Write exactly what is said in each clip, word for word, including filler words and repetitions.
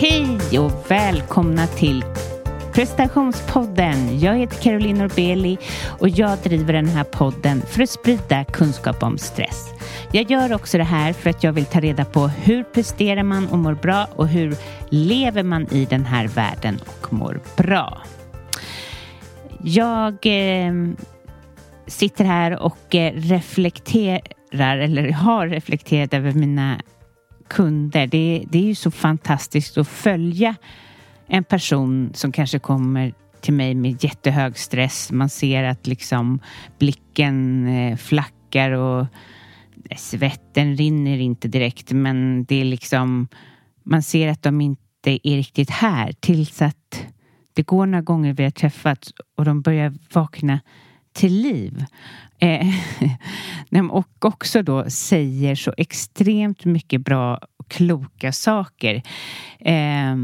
Hej och välkomna till Prestationspodden. Jag heter Caroline Norbeli och jag driver den här podden för att sprida kunskap om stress. Jag gör också det här för att jag vill ta reda på hur presterar man och mår bra och hur lever man i den här världen och mår bra. Jag eh, sitter här och eh, reflekterar eller har reflekterat över mina kunder. Det, det är ju så fantastiskt att följa en person som kanske kommer till mig med jättehög stress. Man ser att liksom blicken eh, flackar och svetten rinner inte direkt, men det är liksom, man ser att de inte är riktigt här, tills att det går några gånger vi har träffats och de börjar vakna till liv. Eh, och också då säger så extremt mycket bra och kloka saker. Eh,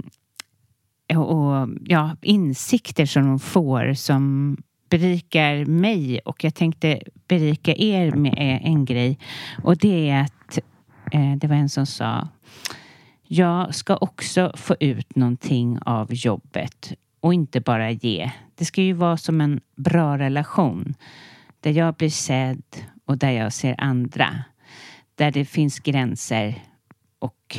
och ja, insikter som de får som berikar mig, och jag tänkte berika er med en grej, och det är att eh, det var en som sa: jag ska också få ut någonting av jobbet och inte bara ge. Det ska ju vara som en bra relation där jag blir sedd och där jag ser andra, där det finns gränser och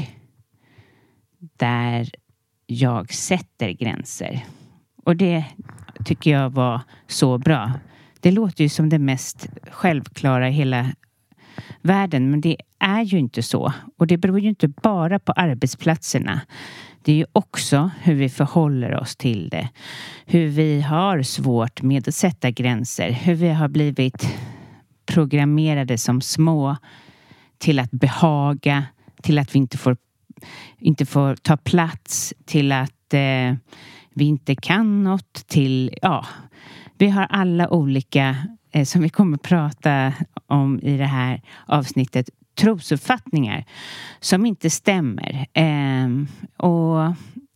där jag sätter gränser. Och det tycker jag var så bra. Det låter ju som det mest självklara i hela världen, men det är ju inte så. Och det beror ju inte bara på arbetsplatserna. Det är ju också hur vi förhåller oss till det. Hur vi har svårt med att sätta gränser. Hur vi har blivit programmerade som små till att behaga, till att vi inte får, inte får ta plats, till att eh, vi inte kan något, till, ja, vi har alla olika, eh, som vi kommer prata om i det här avsnittet, trosuppfattningar som inte stämmer. Eh, och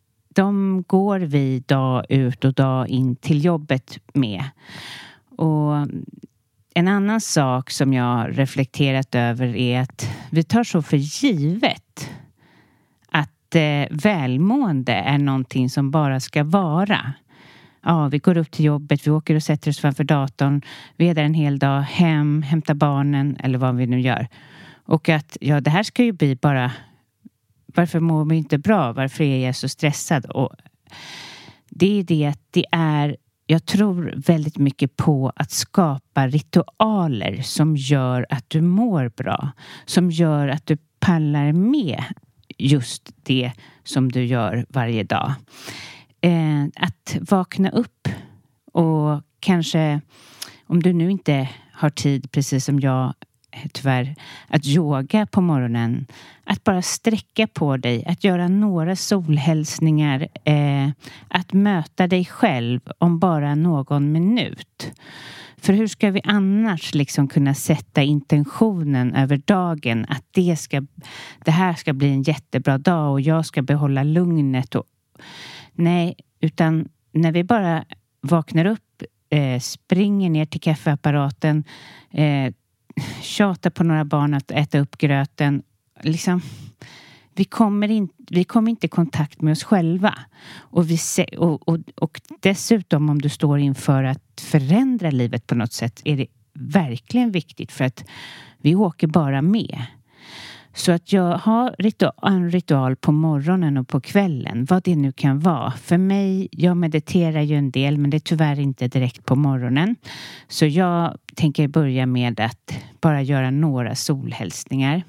de går vi dag ut och dag in till jobbet med. Och en annan sak som jag har reflekterat över är att vi tar så för givet att eh, välmående är någonting som bara ska vara. Ja, vi går upp till jobbet, vi åker och sätter oss framför datorn, vi är där en hel dag, hem, hämtar barnen eller vad vi nu gör. Och att ja, det här ska ju bli bara, varför mår vi inte bra? Varför är jag så stressad? Och det är det att det är, jag tror väldigt mycket på att skapa ritualer som gör att du mår bra. Som gör att du pallar med just det som du gör varje dag. Eh, att vakna upp och kanske, om du nu inte har tid, precis som jag tyvärr, att yoga på morgonen, att bara sträcka på dig, att göra några solhälsningar, eh, att möta dig själv om bara någon minut. För hur ska vi annars liksom kunna sätta intentionen över dagen att det ska, det här ska bli en jättebra dag och jag ska behålla lugnet och nej, utan när vi bara vaknar upp, eh, springer ner till kaffeapparaten, eh, tjatar på några barn att äta upp gröten, liksom, vi kommer, in, vi kommer inte i kontakt med oss själva. Och, vi se, och, och, och dessutom om du står inför att förändra livet på något sätt, är det verkligen viktigt, för att vi åker bara med. Så att jag har ritual, en ritual på morgonen och på kvällen, vad det nu kan vara. För mig, jag mediterar ju en del, men det är tyvärr inte direkt på morgonen. Så jag tänker börja med att bara göra några solhälsningar.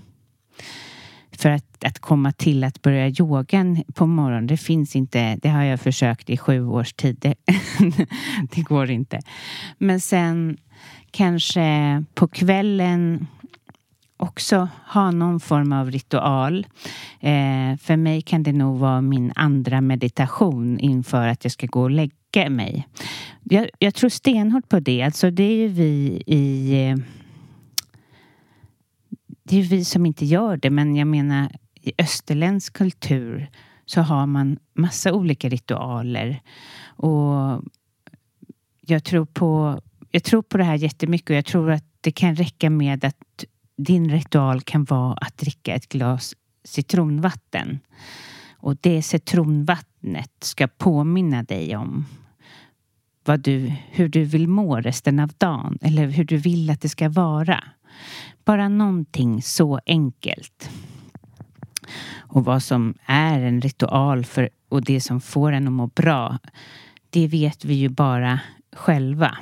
För att, att komma till att börja yogan på morgonen, det finns inte, det har jag försökt i sju års tid. Det, det går inte. Men sen kanske på kvällen också ha någon form av ritual. Eh, för mig kan det nog vara min andra meditation inför att jag ska gå och lägga mig. Jag, jag tror stenhårt på det. Alltså det är ju vi i... Eh, det är vi som inte gör det, men jag menar i österländsk kultur så har man massa olika ritualer. Och jag tror på, jag tror på det här jättemycket, och jag tror att det kan räcka med att din ritual kan vara att dricka ett glas citronvatten. Och det citronvattnet ska påminna dig om vad du, hur du vill må resten av dagen. Eller hur du vill att det ska vara. Bara någonting så enkelt. Och vad som är en ritual för, och det som får en att må bra, det vet vi ju bara själva.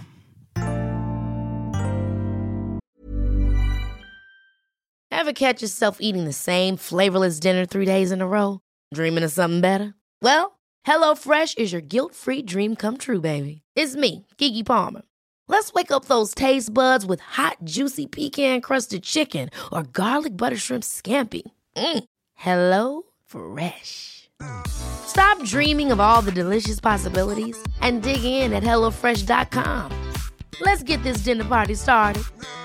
Ever catch yourself eating the same flavorless dinner three days in a row? Dreaming of something better? Well, HelloFresh is your guilt-free dream come true, baby. It's me, Keke Palmer. Let's wake up those taste buds with hot, juicy pecan-crusted chicken or garlic butter shrimp scampi. Mm. Hello Fresh. Stop dreaming of all the delicious possibilities and dig in at hello fresh dot com. Let's get this dinner party started.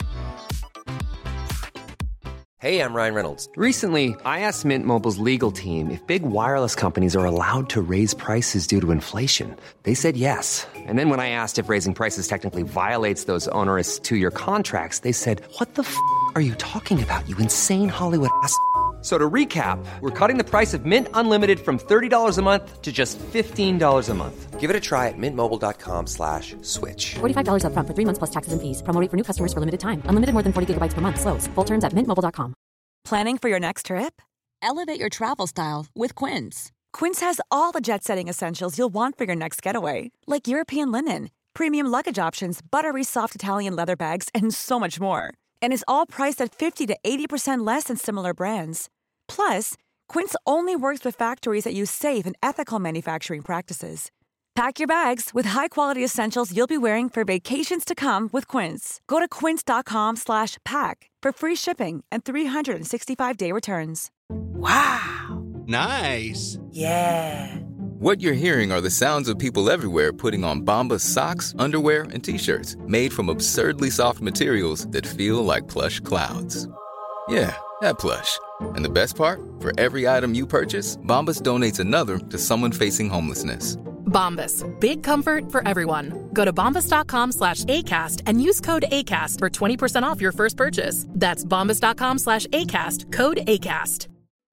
Hey, I'm Ryan Reynolds. Recently, I asked Mint Mobile's legal team if big wireless companies are allowed to raise prices due to inflation. They said yes. And then when I asked if raising prices technically violates those onerous two-year contracts, they said, what the f*** are you talking about, you insane Hollywood ass f- So to recap, we're cutting the price of Mint Unlimited from thirty dollars a month to just fifteen dollars a month. Give it a try at mintmobile.com slash switch. forty-five dollars up front for three months plus taxes and fees. Promo rate for new customers for limited time. Unlimited more than forty gigabytes per month. Slows full terms at mint mobile dot com. Planning for your next trip? Elevate your travel style with Quince. Quince has all the jet-setting essentials you'll want for your next getaway, like European linen, premium luggage options, buttery soft Italian leather bags, and so much more. And is all priced at fifty to eighty percent less than similar brands. Plus, Quince only works with factories that use safe and ethical manufacturing practices. Pack your bags with high-quality essentials you'll be wearing for vacations to come with Quince. Go to quince.com slash pack for free shipping and three sixty-five day returns. Wow. Nice. Yeah. What you're hearing are the sounds of people everywhere putting on Bombas socks, underwear, and T-shirts made from absurdly soft materials that feel like plush clouds. Yeah, that plush. And the best part? For every item you purchase, Bombas donates another to someone facing homelessness. Bombas. Big comfort for everyone. Go to bombas.com slash ACAST and use code ACAST for twenty percent off your first purchase. That's bombas.com slash ACAST. Code ACAST.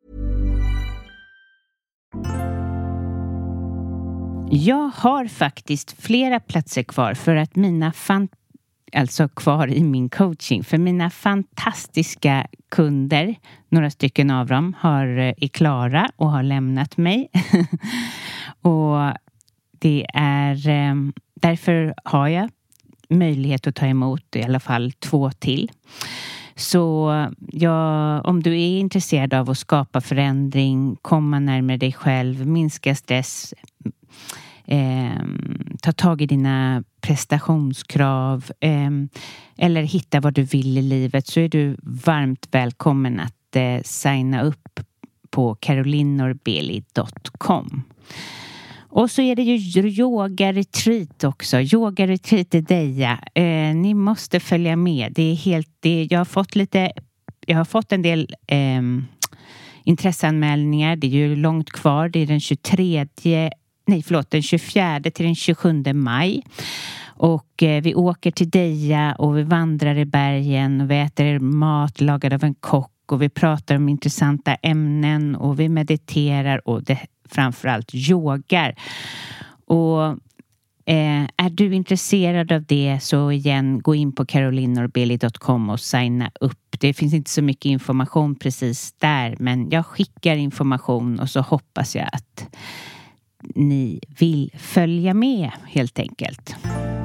Jag har faktiskt flera platser kvar för att mina fan, alltså kvar i min coaching. För mina fantastiska kunder, några stycken av dem, har, är klara och har lämnat mig. Och det är därför har jag möjlighet att ta emot i alla fall två till. Så ja, om du är intresserad av att skapa förändring, komma närmare dig själv, minska stress, eh, ta tag i dina prestationskrav eh, eller hitta vad du vill i livet, så är du varmt välkommen att eh, signa upp på carolinorbeli dot com. Och så är det ju yoga-retreat också. Yoga-retreat i Deja. Eh, ni måste följa med. Det är helt, det, jag har fått lite, jag har fått en del eh, intresseanmälningar. Det är ju långt kvar. Det är den tjugotredje, nej förlåt, den tjugofjärde till den tjugosjunde maj. Och eh, vi åker till Deja och vi vandrar i bergen och vi äter mat lagad av en kock och vi pratar om intressanta ämnen och vi mediterar och det framförallt yogar. Och eh, är du intresserad av det, så igen, gå in på carolinorbeli dot com och signa upp. Det finns inte så mycket information precis där, men jag skickar information och så hoppas jag att ni vill följa med helt enkelt.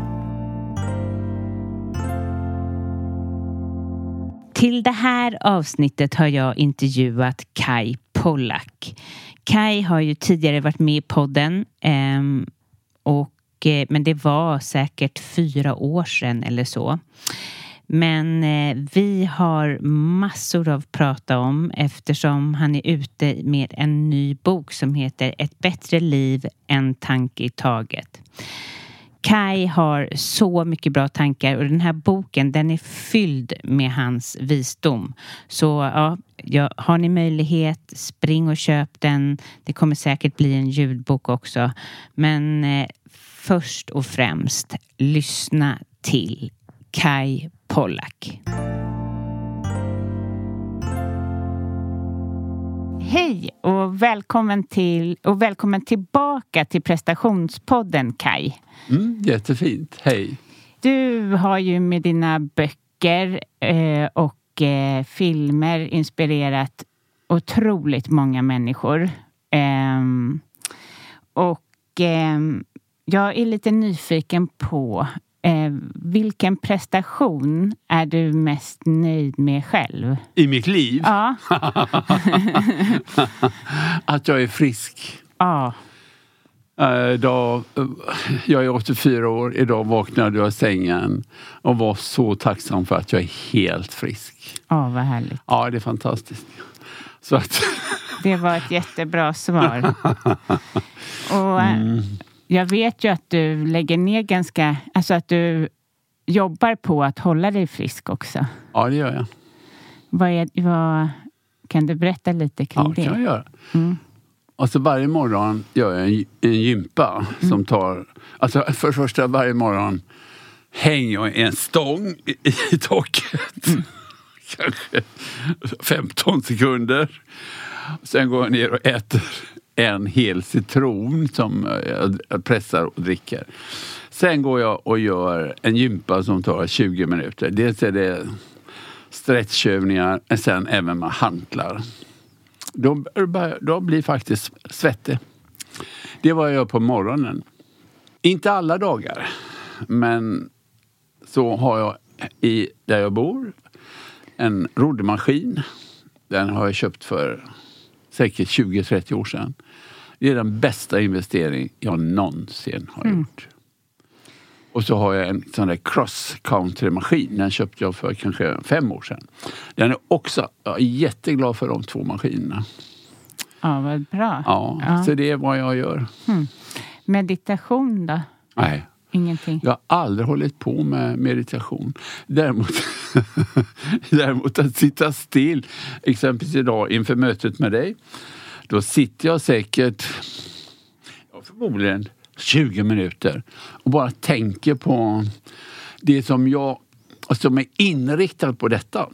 Till det här avsnittet har jag intervjuat Kai Pollak. Kai har ju tidigare varit med i podden eh, och, eh, men det var säkert fyra år sedan eller så. Men eh, vi har massor av prata om eftersom han är ute med en ny bok som heter Ett bättre liv, en tanke i taget. Kai har så mycket bra tankar och den här boken, den är fylld med hans visdom. Så ja, ja, har ni möjlighet, spring och köp den. Det kommer säkert bli en ljudbok också. Men eh, först och främst, lyssna till Kai Pollak. Hej och välkommen till och välkommen tillbaka till prestationspodden, Kai. Mm, jättefint. Hej. Du har ju med dina böcker eh, och eh, filmer inspirerat otroligt många människor. Eh, och eh, jag är lite nyfiken på eh, vilken prestation är du mest nöjd med själv? I mitt liv? Ja. Att jag är frisk. Ja. Uh, idag, uh, jag är åttiofyra år. Idag vaknade jag i sängen och var så tacksam för att jag är helt frisk. Ja, vad härligt. Ja, det är fantastiskt. Så att det var ett jättebra svar. Och mm. jag vet ju att du lägger ner ganska... Alltså att du jobbar på att hålla dig frisk också. Ja, det gör jag. Vad är, vad, kan du berätta lite kring ja, det? Ja, kan jag göra. Mm. Alltså varje morgon gör jag en, en gympa mm. som tar... Alltså för första varje morgon hänger jag en stång i, i taket. Mm. Kanske femton sekunder. Sen går jag ner och äter en hel citron som jag pressar och dricker. Sen går jag och gör en gympa som tar tjugo minuter. Dels är det stretchövningar och sen även med hantlar. Då, då blir faktiskt svettig. Det var jag gör på morgonen. Inte alla dagar. Men så har jag i där jag bor en roddmaskin. Den har jag köpt för säkert tjugo till trettio år sedan. Det är den bästa investering jag någonsin har mm. gjort. Och så har jag en sån där cross-country-maskin. Den köpte jag för kanske fem år sedan. Den är också, jag är jätteglad för de två maskinerna. Ja, vad bra. Ja, ja. Så det är vad jag gör. Mm. Meditation då? Nej. Ingenting. Jag har aldrig hållit på med meditation. Däremot, däremot att sitta still, exempelvis idag inför mötet med dig. Då sitter jag säkert, ja, förmodligen tjugo minuter och bara tänker på det som jag, som är inriktad på detta.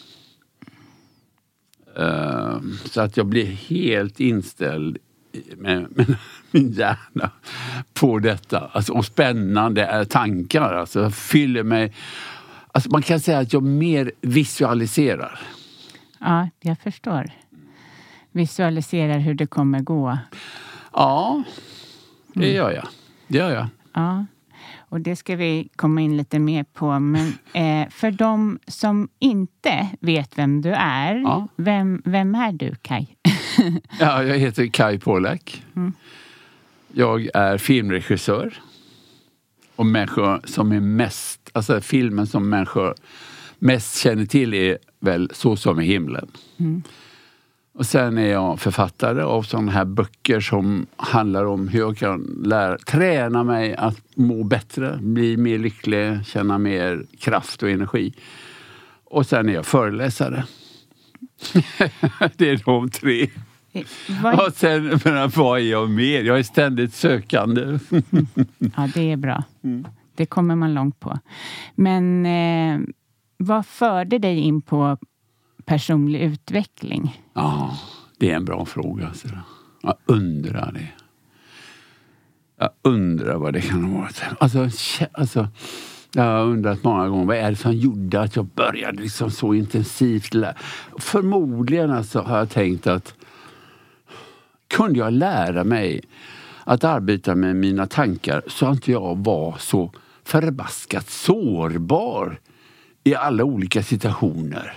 Uh, så att jag blir helt inställd med, med min hjärna på detta. Alltså, och spännande är tankar. Alltså, jag fyller mig. Alltså, man kan säga att jag mer visualiserar. Ja, jag förstår. Visualiserar hur det kommer gå. Ja, det mm. gör jag. Det gör jag. Ja, och det ska vi komma in lite mer på. Men eh, för de som inte vet vem du är, ja. vem, vem är du, Kai? Ja, jag heter Kai Pollak. Mm. Jag är filmregissör. Och människor som är mest, alltså filmen som människor mest känner till är väl Så som i himlen. Mm. Och sen är jag författare av sådana här böcker som handlar om hur jag kan lära, träna mig att må bättre, bli mer lycklig, känna mer kraft och energi. Och sen är jag föreläsare. Det är de tre. Vad... Och sen, men vad är jag mer? Jag är ständigt sökande. Mm. Ja, det är bra. Mm. Det kommer man långt på. Men eh, vad förde dig in på personlig utveckling? Ja, det är en bra fråga. Alltså. Jag undrar det. Jag undrar vad det kan ha varit. Alltså, alltså, jag har undrat många gånger, vad är det som gjorde att jag började liksom så intensivt lära? Förmodligen alltså, har jag tänkt att kunde jag lära mig att arbeta med mina tankar så att jag var så förbaskat sårbar i alla olika situationer.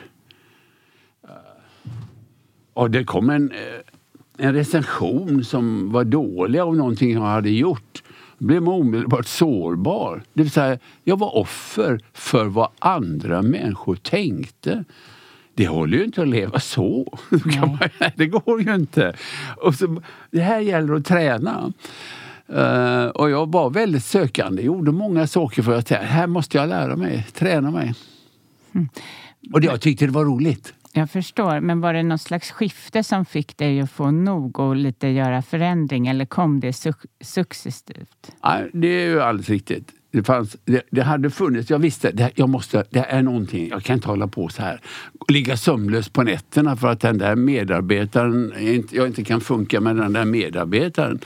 Och det kom en, en recension som var dålig av någonting jag hade gjort. Då blev man omedelbart sårbar. Det vill säga, jag var offer för vad andra människor tänkte. Det håller ju inte att leva så. Kan man, nej, det går ju inte. Och så, det här gäller att träna. Uh, och jag var väldigt sökande. Jag gjorde många saker för att här måste jag lära mig, träna mig. Mm. Och det, jag tyckte det var roligt. Jag förstår, men var det någon slags skifte som fick dig att få nog och lite göra förändring, eller kom det su- successivt? Nej, det är ju alldeles riktigt. Det, fanns, det, det hade funnits, jag visste, det, jag måste, det är någonting, jag kan inte hålla på så här. Ligga sömnlös på nätterna för att den där medarbetaren, inte, jag inte kan funka med den där medarbetaren.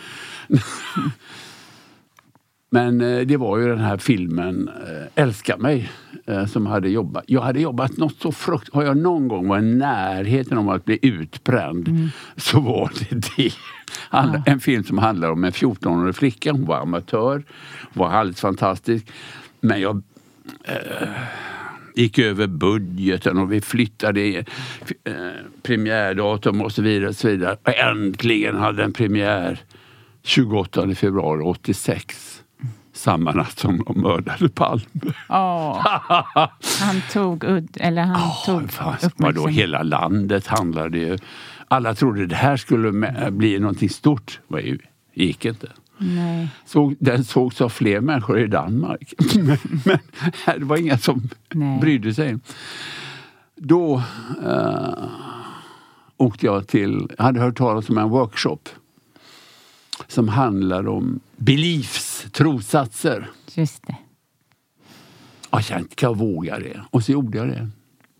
Men eh, det var ju den här filmen eh, Älska mig eh, som hade jobbat. Jag hade jobbat något så frukt. Har jag någon gång varit i närheten om att bli utbränd mm. så var det det. Ja. En film som handlar om en fjortonårig flicka. Hon var amatör. Var alldeles fantastisk. Men jag eh, gick över budgeten och vi flyttade eh, premiärdatum och så vidare. Och så vidare. Och äntligen hade en premiär tjugoåttonde februari åttiosex. Samma natt som de mördade Palme. Oh. Han tog udd, eller han oh, tog uppmärksamhet. Då hela landet handlade ju. Alla trodde det här skulle bli någonting stort. Det gick inte. Nej. Så, den sågs av fler människor i Danmark. men, men det var inga som Nej. brydde sig. Då uh, åkte jag till, jag hade hört talas om en workshop som handlar om beliefs, trossatser. Just det. Jag kände att jag vågade det. Och så gjorde jag det.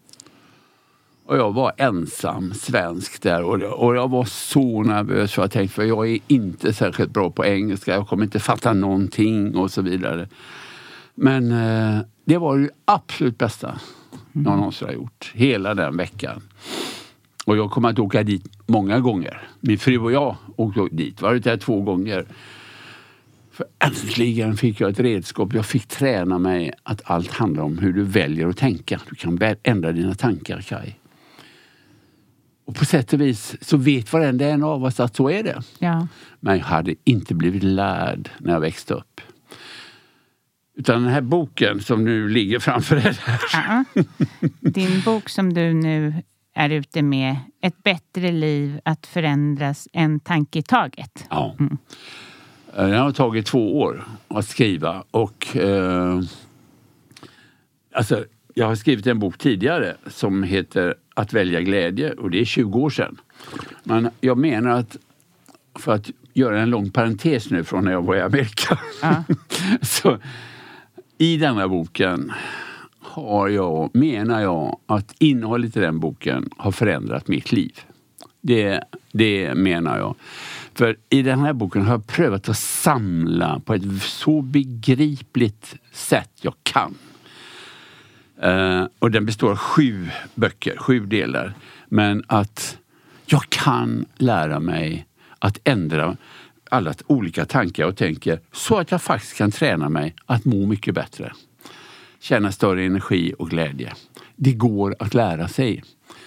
Och jag var ensam svensk där. Och, och jag var så nervös för jag tänkte, för jag är inte särskilt bra på engelska. Jag kommer inte fatta någonting och så vidare. Men eh, det var ju absolut bästa mm. jag någonsin har gjort. Hela den veckan. Och jag kommer att åka dit många gånger. Min fru och jag åkte dit. Var det där två gånger. För äntligen fick jag ett redskap. Jag fick träna mig att allt handlar om hur du väljer att tänka. Du kan ändra dina tankar, Kaj. Och på sätt och vis så vet varenda en av oss att så är det. Ja. Men jag hade inte blivit lärd när jag växte upp. Utan den här boken som nu ligger framför dig här. Uh-uh. Din bok som du nu är ute med, Ett bättre liv att förändras en tanke i taget. Ja. Mm. Det har tagit två år att skriva och eh, alltså, jag har skrivit en bok tidigare som heter Att välja glädje och det är tjugo år sedan. Men jag menar att för att göra en lång parentes nu från när jag var i Amerika ja. så i denna boken har jag, menar jag att innehållet i den boken har förändrat mitt liv. Det, det menar jag. För i den här boken har jag prövat att samla på ett så begripligt sätt jag kan. Uh, och den består av sju böcker, sju delar. Men att jag kan lära mig att ändra alla olika tankar och tänker så att jag faktiskt kan träna mig att må mycket bättre. Känna större energi och glädje. Det går att lära sig.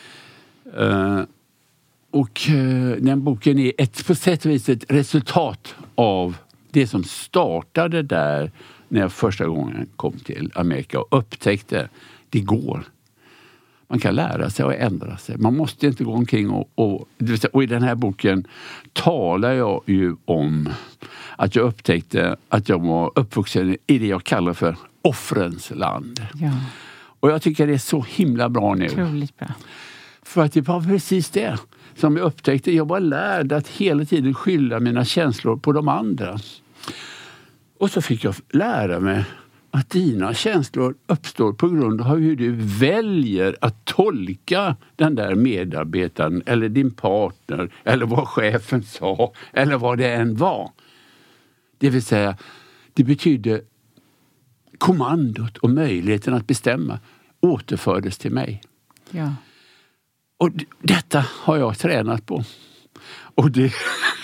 Uh, och uh, den boken är ett, på sätt och vis ett resultat av det som startade där när jag första gången kom till Amerika och upptäckte det går. Man kan lära sig och ändra sig. Man måste inte gå omkring och, och, och i den här boken talar jag ju om att jag upptäckte att jag var uppvuxen i det jag kallar för offrens land. Ja. Och jag tycker det är så himla bra nu. Otroligt bra. För att det var precis det som jag upptäckte. Jag var lärd att hela tiden skylla mina känslor på de andra. Och så fick jag lära mig att dina känslor uppstår på grund av hur du väljer att tolka den där medarbetaren eller din partner eller vad chefen sa eller vad det än var. Det vill säga, det betyder kommandot och möjligheten att bestämma återfördes till mig. Ja. Och d- detta har jag tränat på. Och det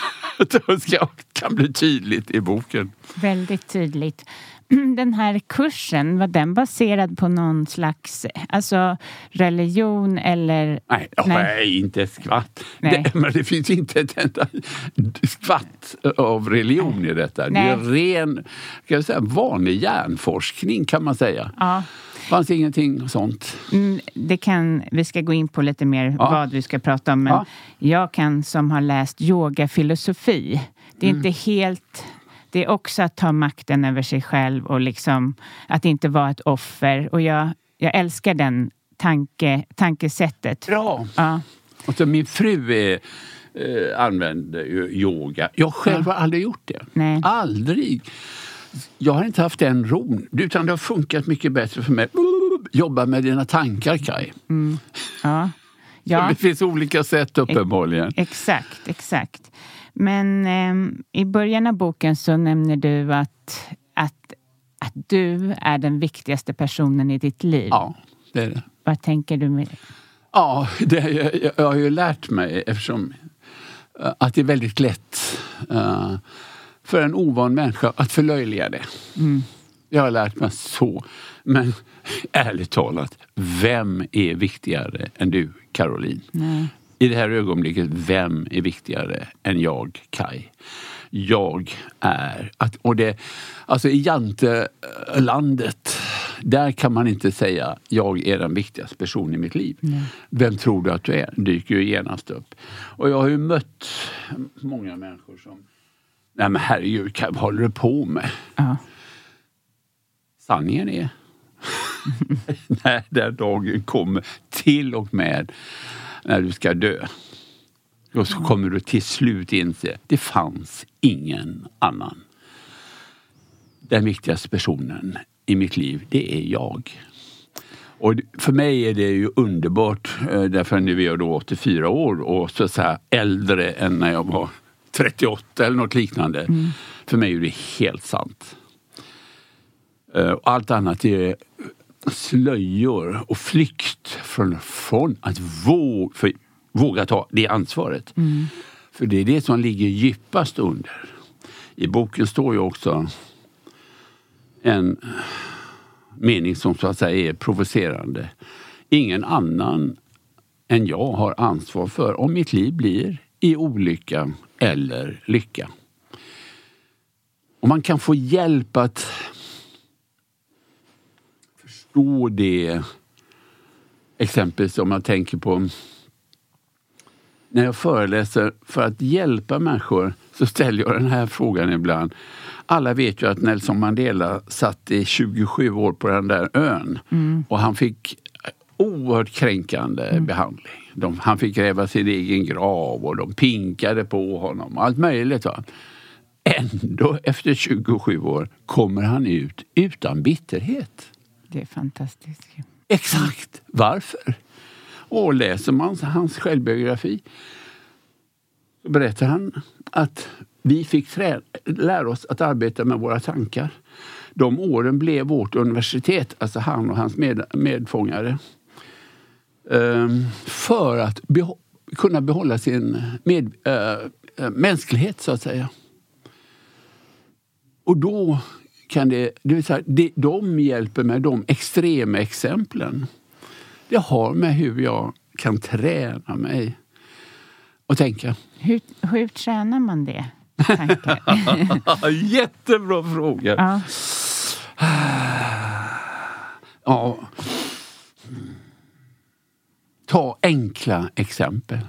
kan bli tydligt i boken. Väldigt tydligt. Den här kursen, var den baserad på någon slags alltså religion eller... Nej, nej. nej inte ett skvatt. Det, men det finns inte ett enda skvatt av religion i detta. Nej. Det är ren, kan jag säga, vanlig hjärnforskning kan man säga. Ja. Fanns ingenting sånt. Mm, det kan, vi ska gå in på lite mer ja. vad vi ska prata om. Men ja. jag kan som har läst yogafilosofi. Det är mm. inte helt... Det är också att ta makten över sig själv och liksom att inte vara ett offer. Och jag, jag älskar den tanke, tankesättet. Bra. Ja. Och så min fru är, eh, använder ju yoga. Jag själv ja. har aldrig gjort det. Nej. Aldrig. jag har inte haft den ron, utan det har funkat mycket bättre för mig. Jobba med dina tankar, Kaj. Mm. Ja. Ja. Det finns olika sätt uppenbarligen. Exakt, exakt. Men eh, i början av boken så nämner du att, att, att du är den viktigaste personen i ditt liv. Ja, det är det. Vad tänker du med det? Ja, det, jag, jag har ju lärt mig eftersom uh, att det är väldigt lätt uh, för en ovan människa att förlöjliga det. Mm. Jag har lärt mig så. Men ärligt talat, vem är viktigare än du, Caroline? Nej. I det här ögonblicket, vem är viktigare än jag, Kaj? Jag är... Att, och det, alltså i Jantelandet, där kan man inte säga jag är den viktigaste personen i mitt liv. Nej. Vem tror du att du är? Dyker ju genast upp. Och jag har ju mött många människor som... Nej men herregud, Kaj, vad håller du på med? Ja. Sanningen är... när den dagen kommer till och med när du ska dö. Och så kommer du till slut inse det fanns ingen annan. Den viktigaste personen i mitt liv, det är jag. Och för mig är det ju underbart, därför nu är jag då åttiofyra år och så, så här äldre än när jag var trettioåtta eller något liknande. Mm. För mig är det helt sant. Allt annat är slöjor och flykt från, från att våga, för, våga ta det ansvaret. Mm. För det är det som ligger djupast under. I boken står ju också en mening som så att säga är provocerande. Ingen annan än jag har ansvar för om mitt liv blir i olycka eller lycka. Och man kan få hjälp att förstå det, exempelvis om jag tänker på när jag föreläser för att hjälpa människor, så ställer jag den här frågan ibland. Alla vet ju att Nelson Mandela satt i tjugosju år på den där ön. Mm. Och han fick oerhört kränkande mm. behandling. De, han fick gräva sin egen grav och de pinkade på honom. Allt möjligt, va. Ändå efter tjugosju år kommer han ut utan bitterhet. Det är fantastiskt. Exakt. Varför? Och läser man hans självbiografi så berättar han att vi fick trä- lära oss att arbeta med våra tankar. De åren blev vårt universitet, alltså han och hans med- medfångare. Um, för att beho- kunna behålla sin med- uh, mänsklighet, så att säga. Och då kan det, det vill säga, det, de hjälper med de extrema exemplen. Det har med hur jag kan träna mig och tänka. Hur, hur tränar man det? Jättebra fråga. Ja. Ja. Ta enkla exempel.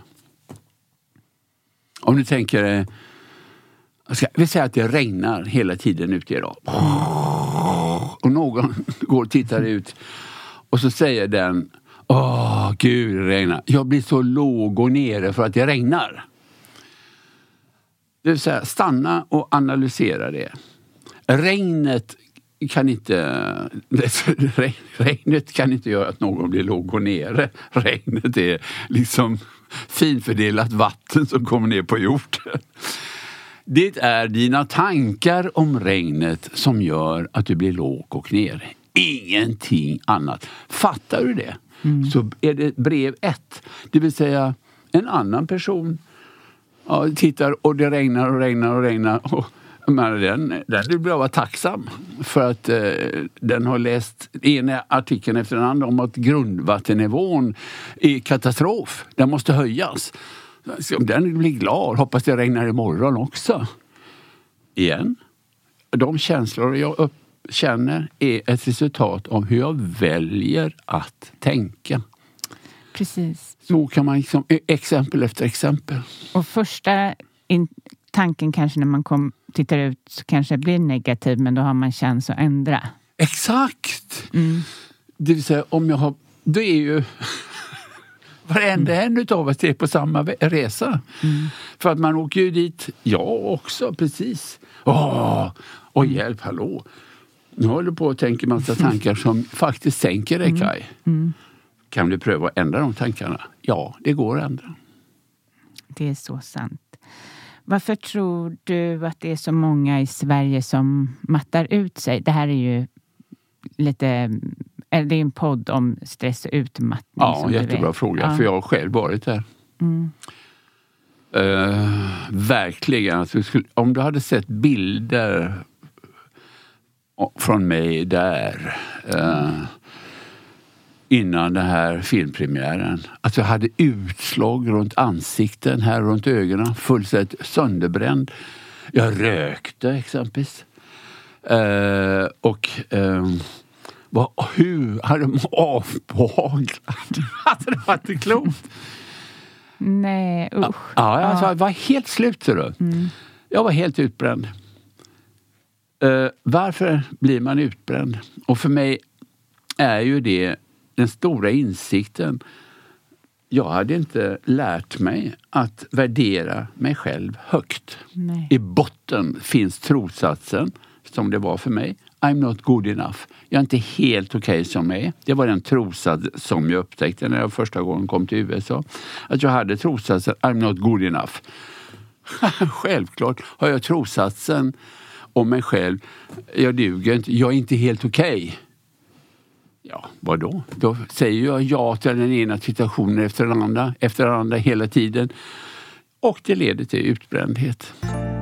Om du tänker, vi säger att det regnar hela tiden ute idag. Och någon går och tittar ut och så säger den: åh, gud, det regnar. Jag blir så låg och nere för att det regnar. Det vill säga, stanna och analysera det. Regnet kan inte regnet kan inte göra att någon blir låg och nere. Regnet är liksom finfördelat vatten som kommer ner på jorden. Det är dina tankar om regnet som gör att du blir låg och nere. Ingenting annat. Fattar du det? Mm. Så är det brev ett. Det vill säga, en annan person ja, tittar och det regnar och regnar och regnar. Och, men den, den vill bara vara tacksam. För att eh, den har läst ena artikeln efter den andra om att grundvattennivån är katastrof. Den måste höjas. Så om den blir glad, hoppas det regnar imorgon också. Igen. De känslor jag upp känner är ett resultat av hur jag väljer att tänka. Precis. Så kan man liksom, exempel efter exempel. Och första in, tanken kanske när man kom, tittar ut så kanske det blir negativ, men då har man chans att ändra. Exakt! Mm. Det vill säga, om jag har, det är ju Varenda mm. en utav oss är på samma resa. Mm. För att man åker ju dit, jag också, precis. Åh, och hjälp, hallå. Nu håller på att tänka massa tankar som faktiskt sänker dig, Kaj. Mm. Mm. Kan du pröva att ändra de tankarna? Ja, det går att ändra. Det är så sant. Varför tror du att det är så många i Sverige som mattar ut sig? Det här är ju lite... Det är en podd om stress och utmattning. Ja, jättebra fråga. Ja. För jag har själv varit där. Mm. Uh, verkligen. Alltså, om du hade sett bilder från mig där... Uh, innan den här filmpremiären. Att jag hade utslag runt ansikten, här runt ögonen. Fullständigt sönderbränd. Jag rökte exempelvis. Uh, och uh, vad, hur hade de avbaglat? Alltså, det var inte klokt. Nej, usch. Ja, alltså, jag var helt slut, så då. Mm. Jag var helt utbränd. Uh, varför blir man utbränd? Och för mig är ju det den stora insikten. Jag hade inte lärt mig att värdera mig själv högt. Nej. I botten finns trossatsen, som det var för mig. I'm not good enough. Jag är inte helt okej okay som jag är. Det var den trossats som jag upptäckte när jag första gången kom till U S A. Att jag hade trossatsen, I'm not good enough. Självklart har jag trossatsen om mig själv. Jag duger inte. Jag är inte helt okej. Okay. Ja, vadå? Då säger jag ja till den ena situationen efter den andra, efter den andra hela tiden. Och det leder till utbrändhet.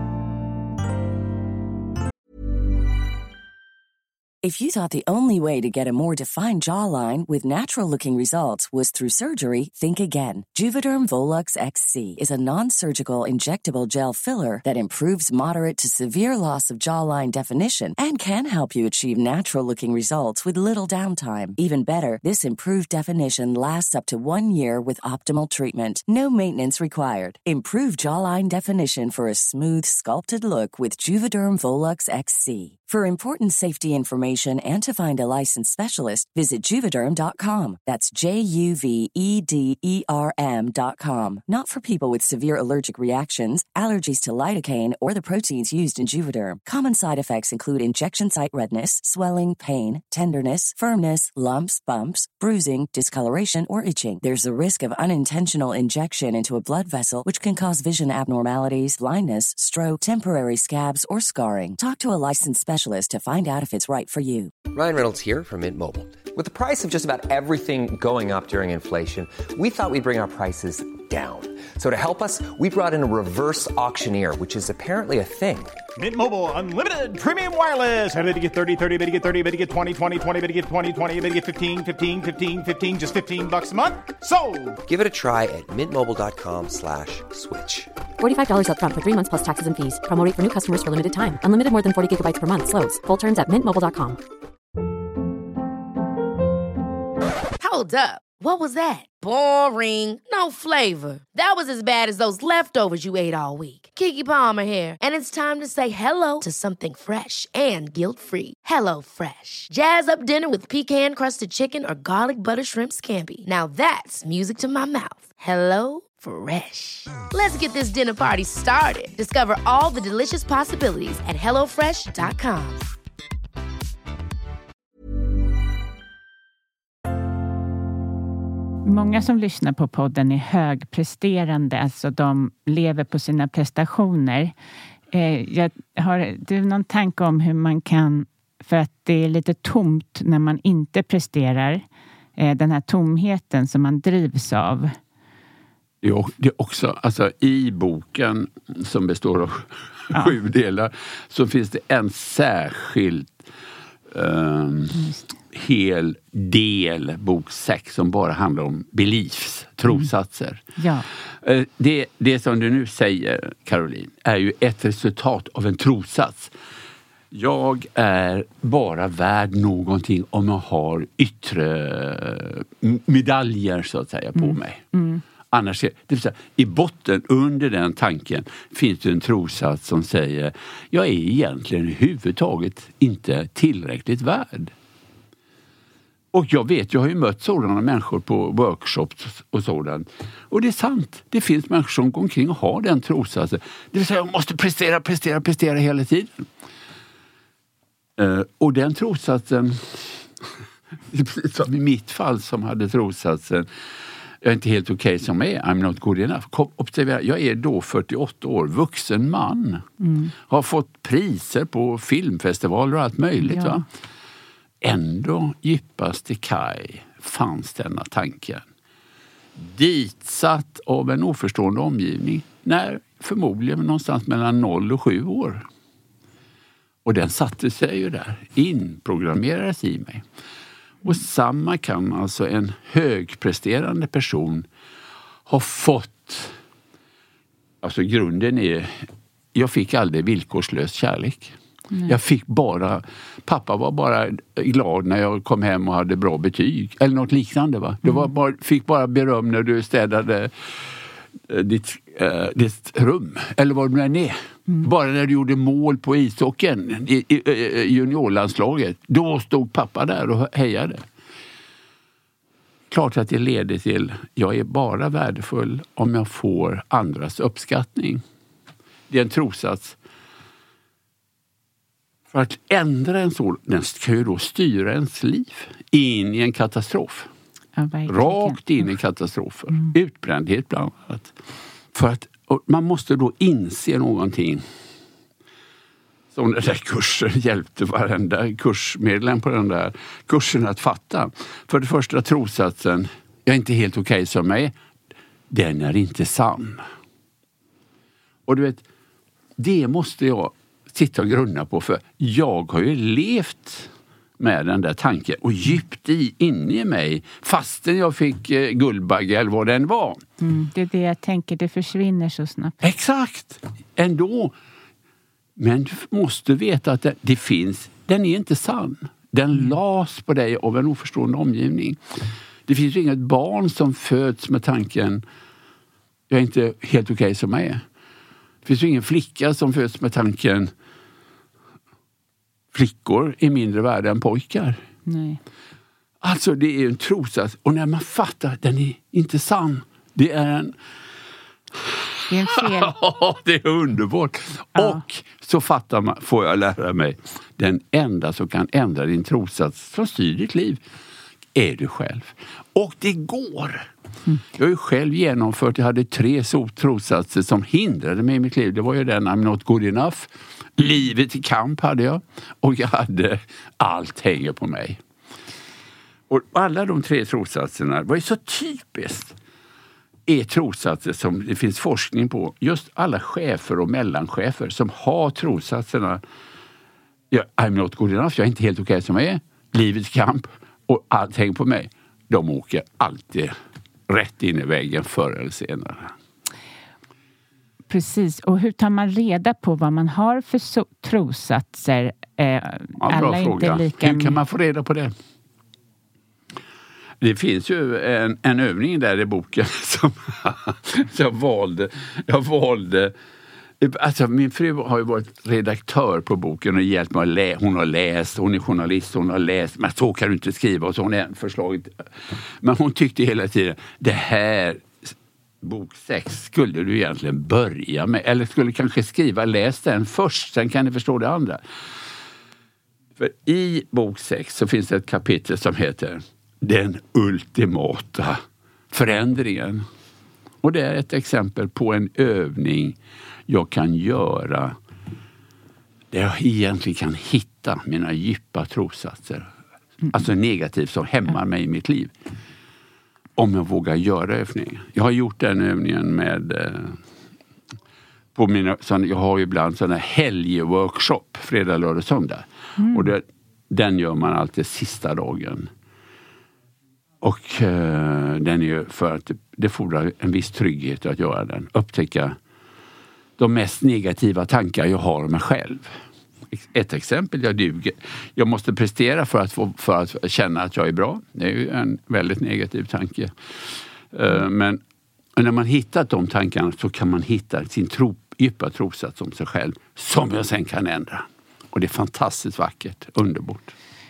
If you thought the only way to get a more defined jawline with natural-looking results was through surgery, think again. Juvederm Volux X C is a non-surgical injectable gel filler that improves moderate to severe loss of jawline definition and can help you achieve natural-looking results with little downtime. Even better, this improved definition lasts up to one year with optimal treatment. No maintenance required. Improve jawline definition for a smooth, sculpted look with Juvederm Volux X C. For important safety information and to find a licensed specialist, visit Juvederm dot com. That's J U V E D E R M dot com. Not for people with severe allergic reactions, allergies to lidocaine, or the proteins used in Juvederm. Common side effects include injection site redness, swelling, pain, tenderness, firmness, lumps, bumps, bruising, discoloration, or itching. There's a risk of unintentional injection into a blood vessel, which can cause vision abnormalities, blindness, stroke, temporary scabs, or scarring. Talk to a licensed specialist to find out if it's right for you. Ryan Reynolds here from Mint Mobile. With the price of just about everything going up during inflation, we thought we'd bring our prices down. So to help us, we brought in a reverse auctioneer, which is apparently a thing. Mint Mobile Unlimited Premium Wireless. How to get thirty, thirty, how to get thirty, how to get twenty, twenty, twenty, how to get twenty, twenty, how to get fifteen, fifteen, fifteen, fifteen, just fifteen bucks a month? Sold! Give it a try at mintmobile.com slash switch. forty-five dollars up front for three months plus taxes and fees. Promo rate for new customers for limited time. Unlimited more than forty gigabytes per month. Slows full terms at mint mobile dot com. Hold up. What was that? Boring. No flavor. That was as bad as those leftovers you ate all week. Keke Palmer here. And it's time to say hello to something fresh and guilt-free. Hello Fresh. Jazz up dinner with pecan-crusted chicken or garlic butter shrimp scampi. Now that's music to my mouth. Hello Fresh. Let's get this dinner party started. Discover all the delicious possibilities at hello fresh dot com. Många som lyssnar på podden är högpresterande, alltså de lever på sina prestationer. Eh, jag har du någon tanke om hur man kan, för att det är lite tomt när man inte presterar, eh, den här tomheten som man drivs av? Det är också, alltså i boken som består av ja. sju delar, så finns det en särskild um, hel del, bok sex, som bara handlar om beliefs, trossatser. Mm. Ja. Det, det som du nu säger, Caroline, är ju ett resultat av en trossats. Jag är bara värd någonting om jag har yttre medaljer, så att säga, på mm. mig. Mm. Annars, det vill säga, i botten under den tanken finns det en trossats som säger: jag är egentligen överhuvudtaget inte tillräckligt värd. Och jag vet, jag har ju mött sådana människor på workshops och sådant. Och det är sant. Det finns människor som går omkring och har den trossatsen. Det vill säga, jag måste prestera, prestera, prestera hela tiden. Uh, och den trossatsen, som i mitt fall som hade trossatsen, jag är inte helt okej okay som är, I'm not good enough. Kom, observera, jag är då fyrtioåtta år, vuxen man. Mm. Har fått priser på filmfestivaler och allt möjligt, ja. Va? Ändå djupast i kaj fanns denna tanken. Ditsatt av en oförstående omgivning. När förmodligen någonstans mellan noll och sju år. Och den satte sig ju där. Inprogrammerades i mig. Och samma kan alltså en högpresterande person ha fått. Alltså grunden är, jag fick aldrig villkorslös kärlek. Nej. Jag fick bara, pappa var bara glad när jag kom hem och hade bra betyg. Eller något liknande, va? Du var bara, fick bara beröm när du städade ditt, äh, ditt rum. Eller vad det än är. Mm. Bara när du gjorde mål på ishockeyn i, i, i juniorlandslaget. Då stod pappa där och hejade. Klart att det leder till, jag är bara värdefull om jag får andras uppskattning. Det är en trossats. För att ändra en sån, den ska ju då styra ens liv in i en katastrof. Ja, rakt in i katastrofer. Mm. Utbrändhet bland annat. För att man måste då inse någonting. Som den där kursen hjälpte varenda kursmedlem på den där kursen att fatta. För det första trossatsen, jag är inte helt okej som mig. Den är inte sann. Och du vet, det måste jag sitta och grunna på, för jag har ju levt med den där tanken och djupt i, inne i mig fastän jag fick eh, guldbagge eller vad den var. Mm, det är det jag tänker, det försvinner så snabbt. Exakt, ändå. Men du måste veta att det, det finns, den är inte sann. Den mm. las på dig av en oförstående omgivning. Det finns ju inget barn som föds med tanken, jag är inte helt okej som jag är. Det finns ju ingen flicka som föds med tanken, flickor är mindre värda än pojkar. Nej. Alltså det är en trossats. Och när man fattar att den är inte sann. Det är en... Det är en fel. Det är underbart. Ja. Och så fattar man, får jag lära mig, den enda som kan ändra din trossats som styr ditt liv är du själv. Och det går. Mm. Jag har ju själv genomfört, jag hade tre trossatser som hindrade mig i mitt liv. Det var ju den, I'm not good enough. Livet i kamp hade jag. Och jag hade allt hänger på mig. Och alla de tre trossatserna var ju så typiskt. Är trossatser som det finns forskning på. Just alla chefer och mellanchefer som har trossatserna. Ja, I'm not good enough, jag är inte helt okej som jag är. Livet i kamp och allt hänger på mig. De åker alltid rätt in i väggen förr eller senare. Precis, och hur tar man reda på vad man har för so- trossatser? Eh, ja, alla bra är fråga. Inte lika... Hur kan man få reda på det? Det finns ju en, en övning där i boken som jag valde. Jag valde alltså min fru har ju varit redaktör på boken och hjälpt mig att läsa. Hon har läst, hon är journalist, hon har läst. Men så kan du inte skriva och så hon är förslaget. Men hon tyckte hela tiden, det här bok sex skulle du egentligen börja med. Eller skulle kanske skriva, läs den först, sen kan du förstå det andra. För i bok sex så finns det ett kapitel som heter Den ultimata förändringen. Och det är ett exempel på en övning jag kan göra där jag egentligen kan hitta mina djupa trossatser. Mm. Alltså negativt som hämmar mig i mitt liv. Om jag vågar göra övningen. Jag har gjort den övningen med eh, på mina, så jag har ju ibland sådana helgworkshop fredag, lördag, söndag. Mm. Och det, den gör man alltid sista dagen. Och eh, den är ju för att det, det fordrar en viss trygghet att göra den. Upptäcka de mest negativa tankar jag har om mig själv. Ett exempel, jag duger. Jag måste prestera för att, få, för att känna att jag är bra. Det är ju en väldigt negativ tanke. Uh, men när man hittat de tankarna så kan man hitta sin tro, djupa trossats om sig själv som jag sen kan ändra. Och det är fantastiskt vackert, underbart.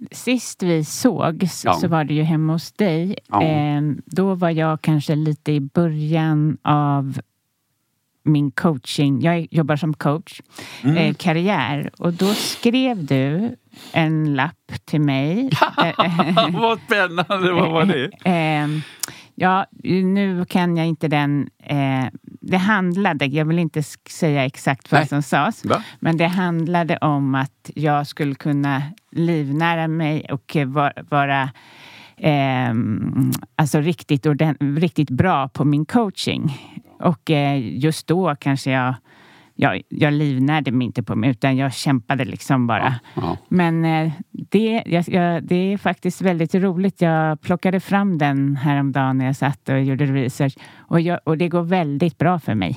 sist vi sågs Ja. så var det ju hemma hos dig. Ja. Eh, då var jag kanske lite i början av min coaching. Jag jobbar som coach. Mm. Eh, karriär. Och då skrev du en lapp till mig. Vad spännande, vad var det? Eh, ja, nu kan jag inte den... Eh, det handlade, jag vill inte säga exakt vad Nej. som sades. Va? Men det handlade om att jag skulle kunna livnära mig och vara... vara eh, alltså riktigt, ordent- riktigt bra på min coaching. Och eh, just då kanske jag... Jag, jag livnärde mig inte på mig utan jag kämpade liksom bara. Ja, ja. Men eh, det, jag, jag, det är faktiskt väldigt roligt. Jag plockade fram den häromdagen när jag satt och gjorde research. Och, jag, och det går väldigt bra för mig.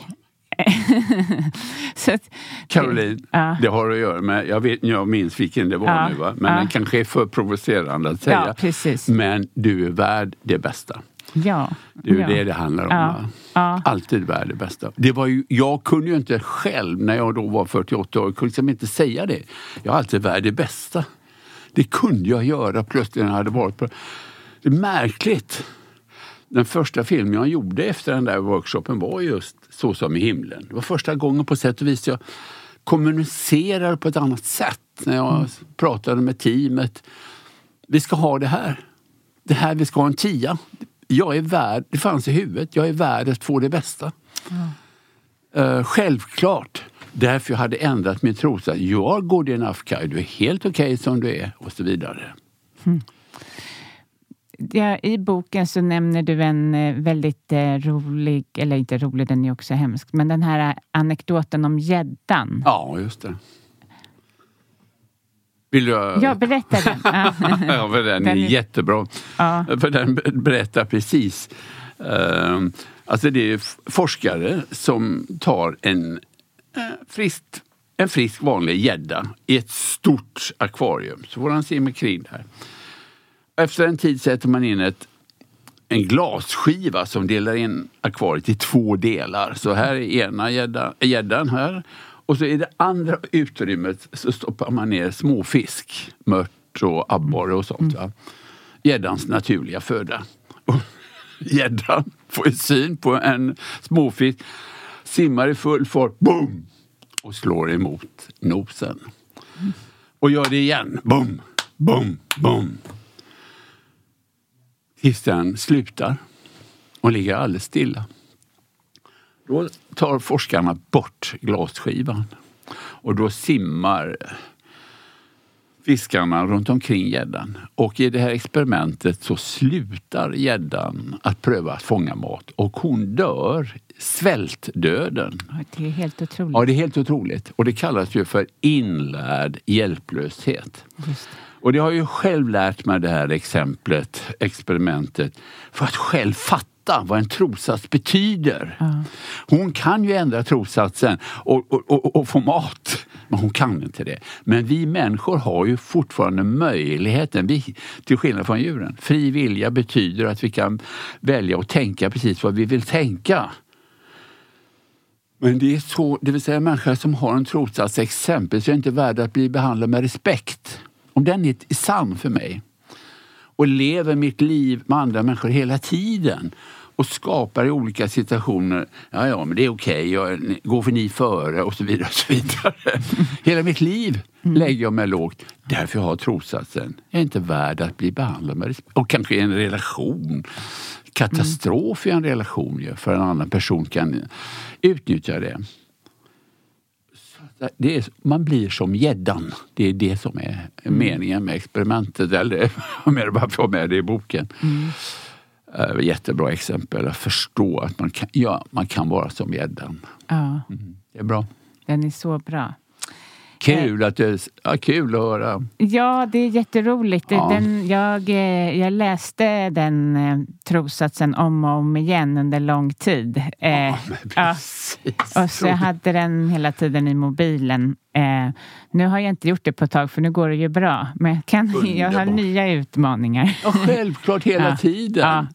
Så att, Caroline, ja. det har att göra med, jag, vet, jag minns vilken det var Ja, nu va? Men ja. den kanske är för provocerande att säga. Ja, precis. Men du är värd det bästa. Ja. Det är ju ja. det det handlar om. Ja. Va? Ja. Alltid värd det bästa. Det var ju, jag kunde ju inte själv när jag då var fyrtioåtta år, kunde liksom inte säga det. Jag är alltid värd det bästa. Det kunde jag göra plötsligt när jag hade varit på. Det är märkligt. Den första filmen jag gjorde efter den där workshopen var just Så som i himlen. Det var första gången på sätt och vis jag kommunicerar på ett annat sätt när jag mm. pratade med teamet. Vi ska ha det här. Det här, vi ska ha en tia. Jag är värd, det fanns i huvudet, jag är värd att få det bästa. Mm. Uh, självklart. Därför jag hade ändrat min tro. Så jag är good enough, Kaj. Du är helt okej okay som du är. Och så vidare. Mm. Ja, i boken så nämner du en eh, väldigt eh, rolig, eller inte rolig, den är också hemsk, men den här anekdoten om gäddan. Ja, just det. Vill du... Ja, berätta den. Ja, för den, den är, är jättebra. Ja. För den berättar precis. Uh, alltså det är forskare som tar en, uh, frisk, en frisk vanlig gädda i ett stort akvarium. Så får han simma kring där. Efter en tid sätter man in ett, en glasskiva som delar in akvariet i två delar. Så här är ena gäddan, gäddan här. Och så i det andra utrymmet så stoppar man ner småfisk, mört och abborre och sånt. Va? Gäddans naturliga föda. Och gäddan får syn på en småfisk, simmar i full fart, boom! Och slår emot nosen. Och gör det igen, boom, boom, boom. Tills den slutar och ligger alldeles stilla. Då tar forskarna bort glasskivan och då simmar fiskarna runt omkring gäddan. Och i det här experimentet så slutar gäddan att pröva att fånga mat och hon dör svältdöden. Det är helt otroligt. Ja, det är helt otroligt. Och det kallas ju för inlärd hjälplöshet. Just. Och det har jag ju själv lärt mig det här exemplet, experimentet, för att själv fatta vad en trosats betyder. Ja. Hon kan ju ändra trosatsen och, och, och, och få mat, men hon kan inte det. Men vi människor har ju fortfarande möjligheten, vi, till skillnad från djuren. Fri vilja betyder att vi kan välja och tänka precis vad vi vill tänka. Men det är så, det vill säga människor som har en trosats exempel så är inte värda att bli behandlad med respekt. Om den är sann för mig och lever mitt liv med andra människor hela tiden och skapar i olika situationer, ja ja men det är okej, okay, gå för ni före och så vidare och så vidare. Hela mitt liv lägger jag mig lågt. Därför jag har trossatsen. Jag är inte värd att bli behandlad med respekt. Och kanske i en relation. Katastrof i en relation ju, för en annan person kan utnyttja det. Det är, man blir som gäddan. Det är det som är mm. meningen med experimentet. Eller mer bara få med det i boken. Mm. Uh, jättebra exempel. Att förstå att man kan, ja, man kan vara som gäddan. Ja. Mm. Det är bra. Den är så bra. Kul att det, ja, kul att höra. Ja, det är jätteroligt. Ja. Den, jag, jag läste den eh, trossatsen om och om igen under lång tid. Eh, ja, precis. Ja. Och så jag hade den hela tiden i mobilen. Eh, nu har jag inte gjort det på ett tag för nu går det ju bra. Men jag, kan, jag har nya utmaningar. Ja, självklart hela ja. tiden. Ja.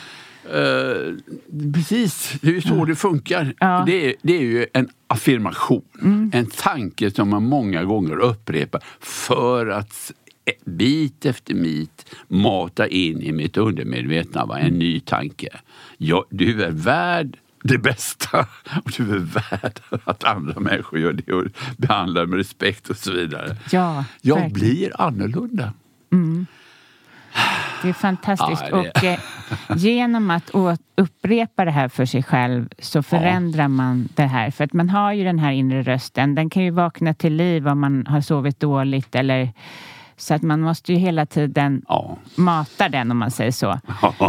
Uh, precis, det är ju så ja. det funkar. Ja. Det, är, det är ju en affirmation. Mm. En tanke som man många gånger upprepar för att bit efter bit mata in i mitt undermedvetna var en ny tanke. Jag, du är värd det bästa och du är värd att andra människor gör det och behandlar med respekt och så vidare. Ja, jag verkligen. blir annorlunda. Mm. Det är fantastiskt. Ja, det... Och eh, genom att å- upprepa det här för sig själv så förändrar ja. man det här. För att man har ju den här inre rösten. Den kan ju vakna till liv om man har sovit dåligt. Eller, så att man måste ju hela tiden ja. mata den, om man säger så.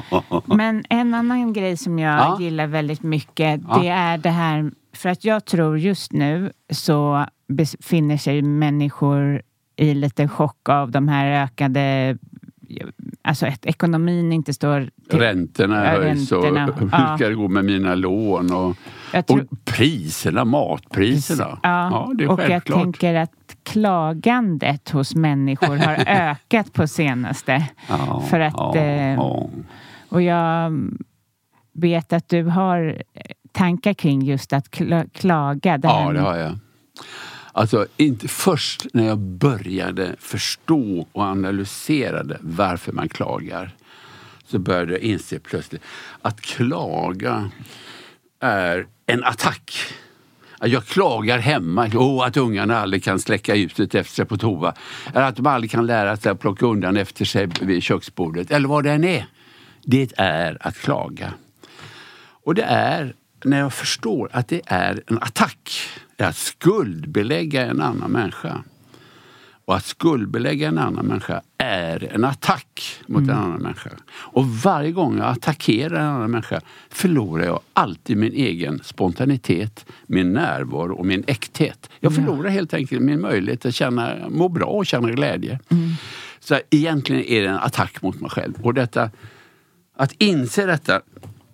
Men en annan grej som jag ja. gillar väldigt mycket, ja. det är det här. För att jag tror just nu så befinner sig människor i lite chock av de här ökade... Alltså att ekonomin inte står... Till, räntorna höjs och räntorna. hur Ja. ska det gå med mina lån och, tror, och priserna, matpriserna. Ja, ja det är och självklart. Jag tänker att klagandet hos människor har ökat på senaste. Ja, för att... Ja, eh, ja. Och jag vet att du har tankar kring just att kla- klaga. Det ja, det har jag. Alltså inte först när jag började förstå och analysera varför man klagar, så började jag inse plötsligt att klaga är en attack. Jag klagar hemma, oh, att ungarna aldrig kan släcka ljuset efter sig på toa, eller att de aldrig kan lära sig att plocka undan efter sig vid köksbordet, eller vad det än är. Det är att klaga. Och det är när jag förstår att det är en attack, att skuldbelägga en annan människa. Och att skuldbelägga en annan människa är en attack mot mm. en annan människa. Och varje gång jag attackerar en annan människa förlorar jag alltid min egen spontanitet, min närvaro och min äkthet. Jag förlorar ja. helt enkelt min möjlighet att känna, må bra och känna glädje. Mm. Så egentligen är det en attack mot mig själv. Och detta, att inse detta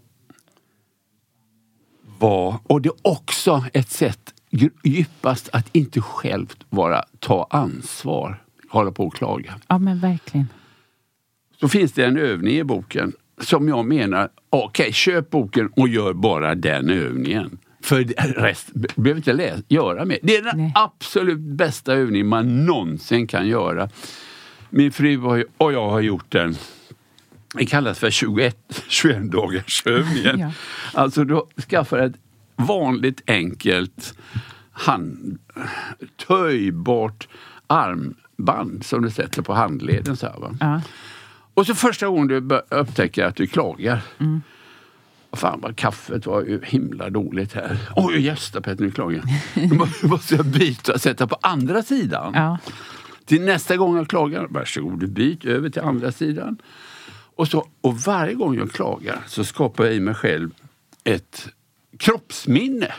var, och det är också ett sätt djupast att inte självt vara, ta ansvar, hålla på och klaga. Ja, men verkligen. Så finns det en övning i boken som jag menar, okej, okay, köp boken och gör bara den övningen. För rest behöver inte läsa, göra mer. Det är den Nej. absolut bästa övningen man någonsin kan göra. Min fru och jag har gjort den. Det kallas för tjugoett, tjugoett dagars övningen. ja. Alltså då skaffar ett vanligt enkelt hand, töjbart armband som du sätter på handleden. Så här, va? Ja. Och så första gången du upptäcker att du klagar. Mm. Fan vad kaffet var ju himla dåligt här. Oj, gästapet nu klagar. Då måste jag byta och sätta på andra sidan. Ja. Till nästa gång jag klagar, varsågod, du byt över till andra sidan. Och, så, och varje gång jag klagar så skapar jag i mig själv ett kroppsminne.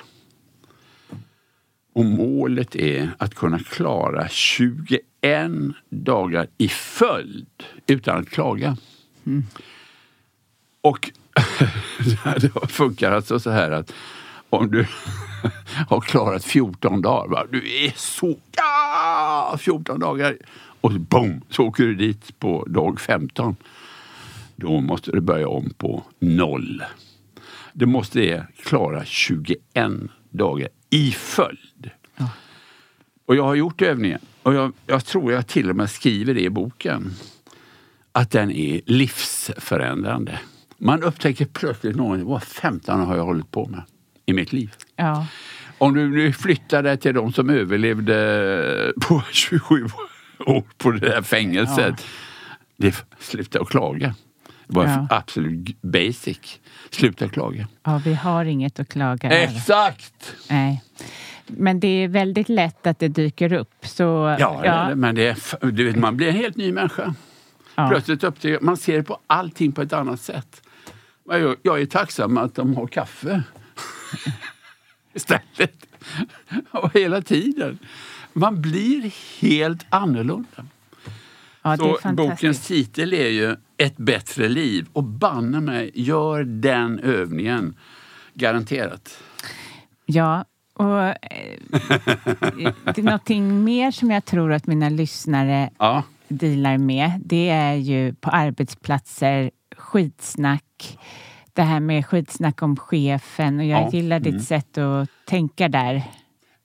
Och målet är att kunna klara tjugoett dagar i följd utan att klaga. Mm. Och det funkar alltså så här att om du har klarat fjorton dagar, va? Du är så ja, fjorton dagar och så, boom, så åker du dit på dag femton. Då måste du börja om på noll. Du måste klara tjugoett dagar i följd. Ja. Och jag har gjort övningen. Och jag, jag tror jag till och med skriver det i boken. Att den är livsförändrande. Man upptäcker plötsligt någon, vad femton har jag hållit på med i mitt liv. Ja. Om du nu flyttade till de som överlevde på tjugosju år på det där fängelset. Ja. Det slutar att klaga. Det var ja. absolut basic. Sluta klaga. Ja, vi har inget att klaga över. Exakt! Nej. Men det är väldigt lätt att det dyker upp. Så, ja, ja. Det, men det är, du vet, man blir en helt ny människa. Ja. Plötsligt upptäcker man ser på allting på ett annat sätt. Jag, jag är tacksam att de har kaffe. Istället. Och hela tiden. Man blir helt annorlunda. Ja, så bokens titel är ju Ett bättre liv. Och banne mig, gör den övningen. Garanterat. Ja, och eh, det är någonting mer som jag tror att mina lyssnare ja. dealar med. Det är ju på arbetsplatser, skitsnack. Det här med skitsnack om chefen. Och jag ja. gillar ditt mm. sätt att tänka där.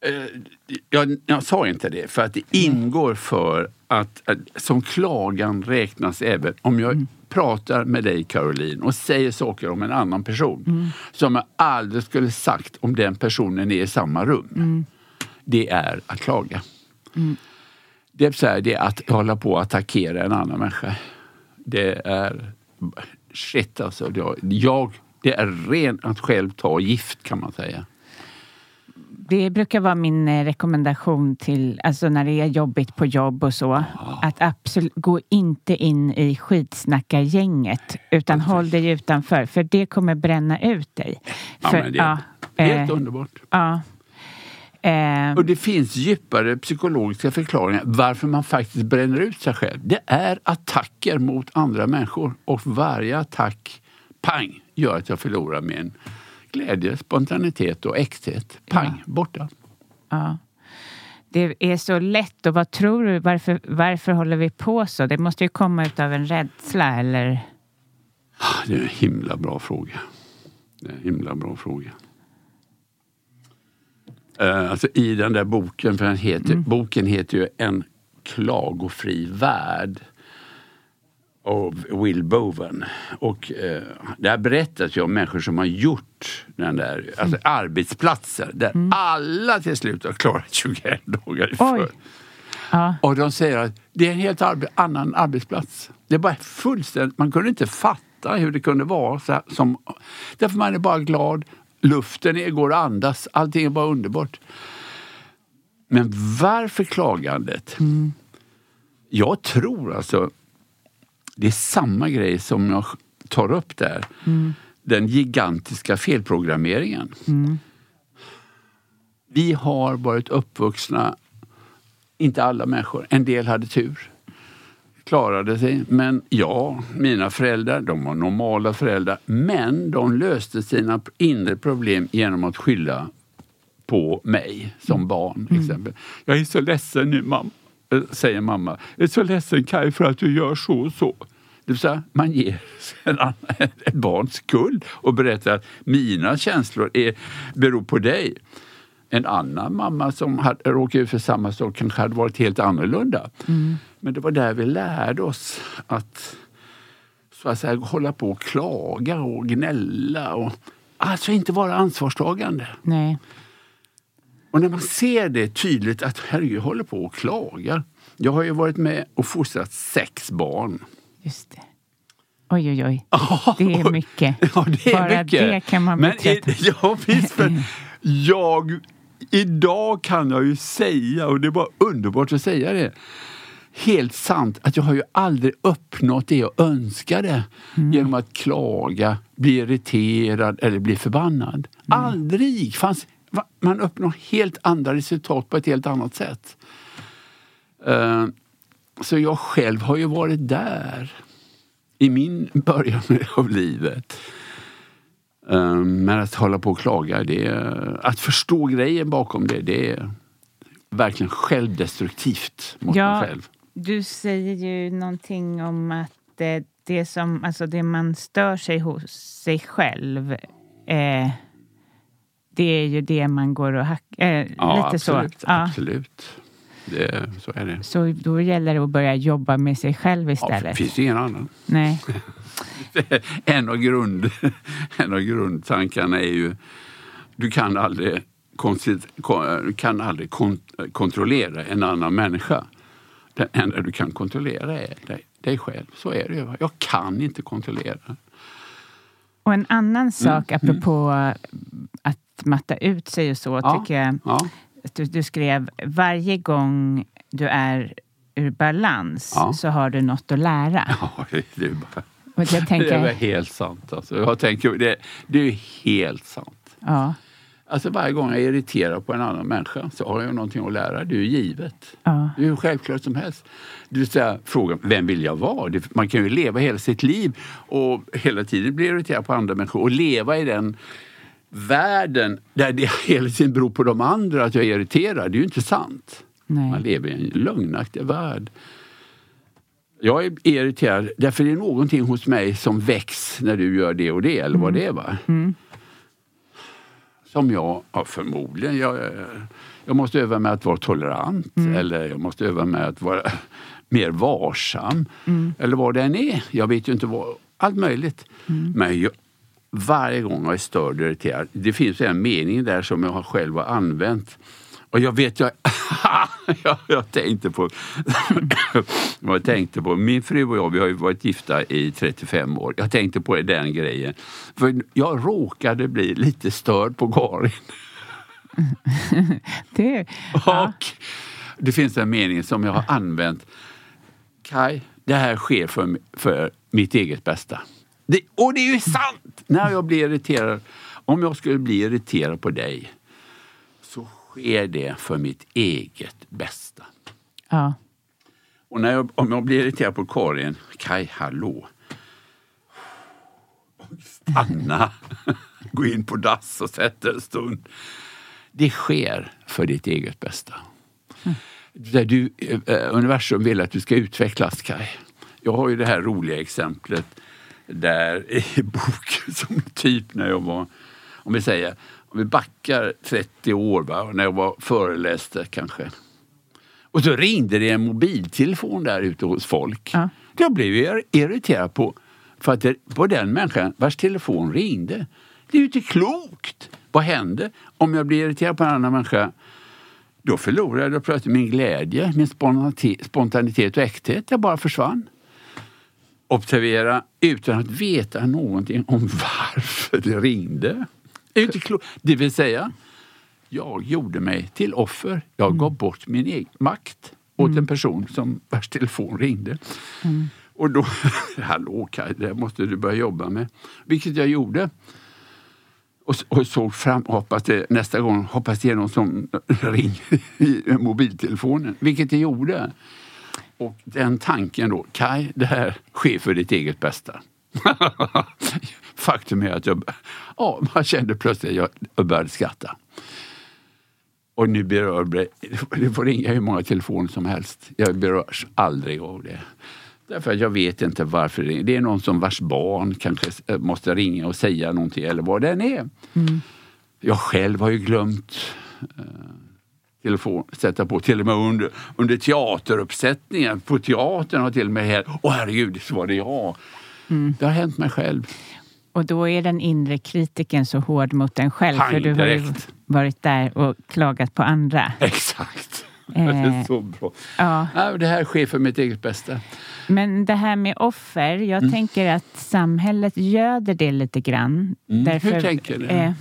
Jag, jag sa inte det för att det ingår för att, att som klagan räknas även om jag mm. pratar med dig Caroline och säger saker om en annan person mm. som jag aldrig skulle sagt om den personen är i samma rum. Mm. Det är att klaga. Mm. Det är så här, det är att hålla på att attackera en annan människa. Det är shit alltså. Jag, det är rent att själv ta gift kan man säga. Det brukar vara min rekommendation till, alltså när det är jobbigt på jobb och så, oh. att absolut gå inte in i skitsnackargänget utan okay. håll dig utanför, för det kommer bränna ut dig. Ja, för, men det är ja, helt eh, underbart. Ja. Eh, och det finns djupare psykologiska förklaringar varför man faktiskt bränner ut sig själv. Det är attacker mot andra människor och varje attack, pang, gör att jag förlorar min glädje, spontanitet och äkthet. Pang, ja. Borta. Ja. Det är så lätt. Och vad tror du? Varför, varför håller vi på så? Det måste ju komma ut av en rädsla, eller? Det är en himla bra fråga. Det är en himla bra fråga. Uh, alltså i den där boken, för den heter, mm. boken heter ju En klagofri värld av Will Bowen. Och eh, där berättas ju om människor som har gjort den där, alltså mm. arbetsplatser där mm. alla till slut har klarat tjugoett dagar för. Ja. Och de säger att det är en helt arbe- annan arbetsplats. Det är bara fullständigt, man kunde inte fatta hur det kunde vara så här, som, därför man är bara glad, luften är, går att andas, allting är bara underbart. Men varför klagandet? Mm. Jag tror alltså det är samma grej som jag tar upp där. Mm. Den gigantiska felprogrammeringen. Mm. Vi har varit uppvuxna, inte alla människor, en del hade tur. Klarade sig, men ja, mina föräldrar, de var normala föräldrar, men de löste sina inre problem genom att skylla på mig som barn, till exempel. Mm. Jag är så ledsen nu, mamma. Säger mamma, jag är så ledsen Kaj för att du gör så och så. Det vill säga, man ger ett barn skuld och berättar att mina känslor är, beror på dig. En annan mamma som hade råkat ut för samma sak kanske hade varit helt annorlunda. Mm. Men det var där vi lärde oss att, så att säga, hålla på och klaga och gnälla och alltså inte vara ansvarstagande. Nej. Och när man ser det tydligt att herregud håller på och klagar. Jag har ju varit med och fostrat sex barn. Just det. Oj, oj, oj. Det är mycket. Ja, det är bara mycket. Det kan man berätta. Ja, visst. För jag, idag kan jag ju säga, och det är bara underbart att säga det, helt sant att jag har ju aldrig uppnått det jag önskade mm. genom att klaga, bli irriterad eller bli förbannad. Mm. Aldrig fanns. Man uppnår helt andra resultat på ett helt annat sätt. Uh, så jag själv har ju varit där i min början av livet. Uh, men att hålla på och klaga, det är, att förstå grejen bakom det, det är verkligen självdestruktivt mot ja, mig själv. Du säger ju någonting om att det, det som, alltså det man stör sig hos sig själv eh, det är ju det man går och hackar. Eh, ja, lite absolut, så. Absolut. Det, så är det. Så då gäller det att börja jobba med sig själv istället. Ja, det finns ingen annan. Nej. en, av grund, en av grundtankarna är ju du kan aldrig, du kan aldrig kont- kontrollera en annan människa. Det enda du kan kontrollera är dig, dig själv. Så är det ju. Jag kan inte kontrollera. Och en annan sak mm. apropå att matta ut sig och så, ja. tycker jag ja. du, du skrev, varje gång du är ur balans ja. så har du något att lära. Ja, det är bara... Och jag tänker... Det är helt sant. Alltså. Jag tänker, det, det är helt sant. Ja. Alltså varje gång jag är irriterad på en annan människa så har jag någonting att lära. Det är ju givet. Ja. Det är ju självklart som helst. Du vill säga, frågan, vem vill jag vara? Man kan ju leva hela sitt liv och hela tiden bli irriterad på andra människor och leva i den världen där det hela tiden beror på de andra att jag är irriterad. Det är ju inte sant. Nej. Man lever i en lögnaktig värld. Jag är irriterad därför det är någonting hos mig som väcks när du gör det och det eller mm. vad det är, va? Mm. som jag, ja, förmodligen, jag, jag måste öva mig att vara tolerant. Mm. Eller jag måste öva mig att vara mer varsam. Mm. Eller vad det än är. Jag vet ju inte vad, allt möjligt. Mm. Men jag, varje gång jag är störd och irriterad, det finns en mening där som jag själv har använt. Och jag vet, jag, jag, jag tänkte på, jag tänkte på, min fru och jag, vi har ju varit gifta i trettiofem år. Jag tänkte på den grejen. För jag råkade bli lite störd på Karin. det, ja. Och det finns en mening som jag har använt. Kaj, det här sker för, för mitt eget bästa. Det, och det är ju sant! När jag blir irriterad, om jag skulle bli irriterad på dig, så sker det för mitt eget bästa. Ja. Och när jag, om jag blir irriterad på Karin, Kaj, hallå. Stanna. Gå in på dass och sätta en stund. Det sker för ditt eget bästa. Mm. Där du, eh, universum vill att du ska utvecklas, Kaj. Jag har ju det här roliga exemplet där i boken som typ när jag var, om vi säger, om vi backar trettio år, va, när jag var föreläste kanske. Och så ringde det en mobiltelefon där ute hos folk. Ja. Jag blev irriterad på, för att det, på den människan vars telefon ringde. Det är ju inte klokt. Vad händer om jag blir irriterad på en annan människa? Då förlorade jag plötsligt min glädje, min spontanitet och äkthet. Jag bara försvann. Observera utan att veta någonting om varför det ringde. Det är ju inte klokt. Det vill säga, jag gjorde mig till offer. Jag mm. gav bort min egen makt åt mm. en person som vars telefon ringde. Mm. Och då, hallå Kaj, det måste du börja jobba med. Vilket jag gjorde. Och, och såg fram, hoppas det, nästa gång hoppas det är någon som ringer i mobiltelefonen. Vilket jag gjorde. Och den tanken då, Kaj, det här sker för ditt eget bästa. Faktum är att jag, ja, man kände plötsligt att jag började skratta. Och nu berör det, det får ringa hur många telefoner som helst. Jag berörs aldrig av det. Därför att jag vet inte varför det är. Det är någon som vars barn kanske måste ringa och säga någonting eller vad den är. Mm. Jag själv har ju glömt eh, telefon, sätta på till och med under, under teateruppsättningen. På teatern har till och med här, åh herregud, så var det jag. Mm. Det har hänt mig själv. Och då är den inre kritiken så hård mot en själv. Pang, för du har ju direkt. Varit där och klagat på andra. Exakt. Eh, det är så bra. Ja. Ja, det här sker för mitt eget bästa. Men det här med offer, jag mm. tänker att samhället göder det lite grann. Mm. Därför, Hur tänker du? Eh,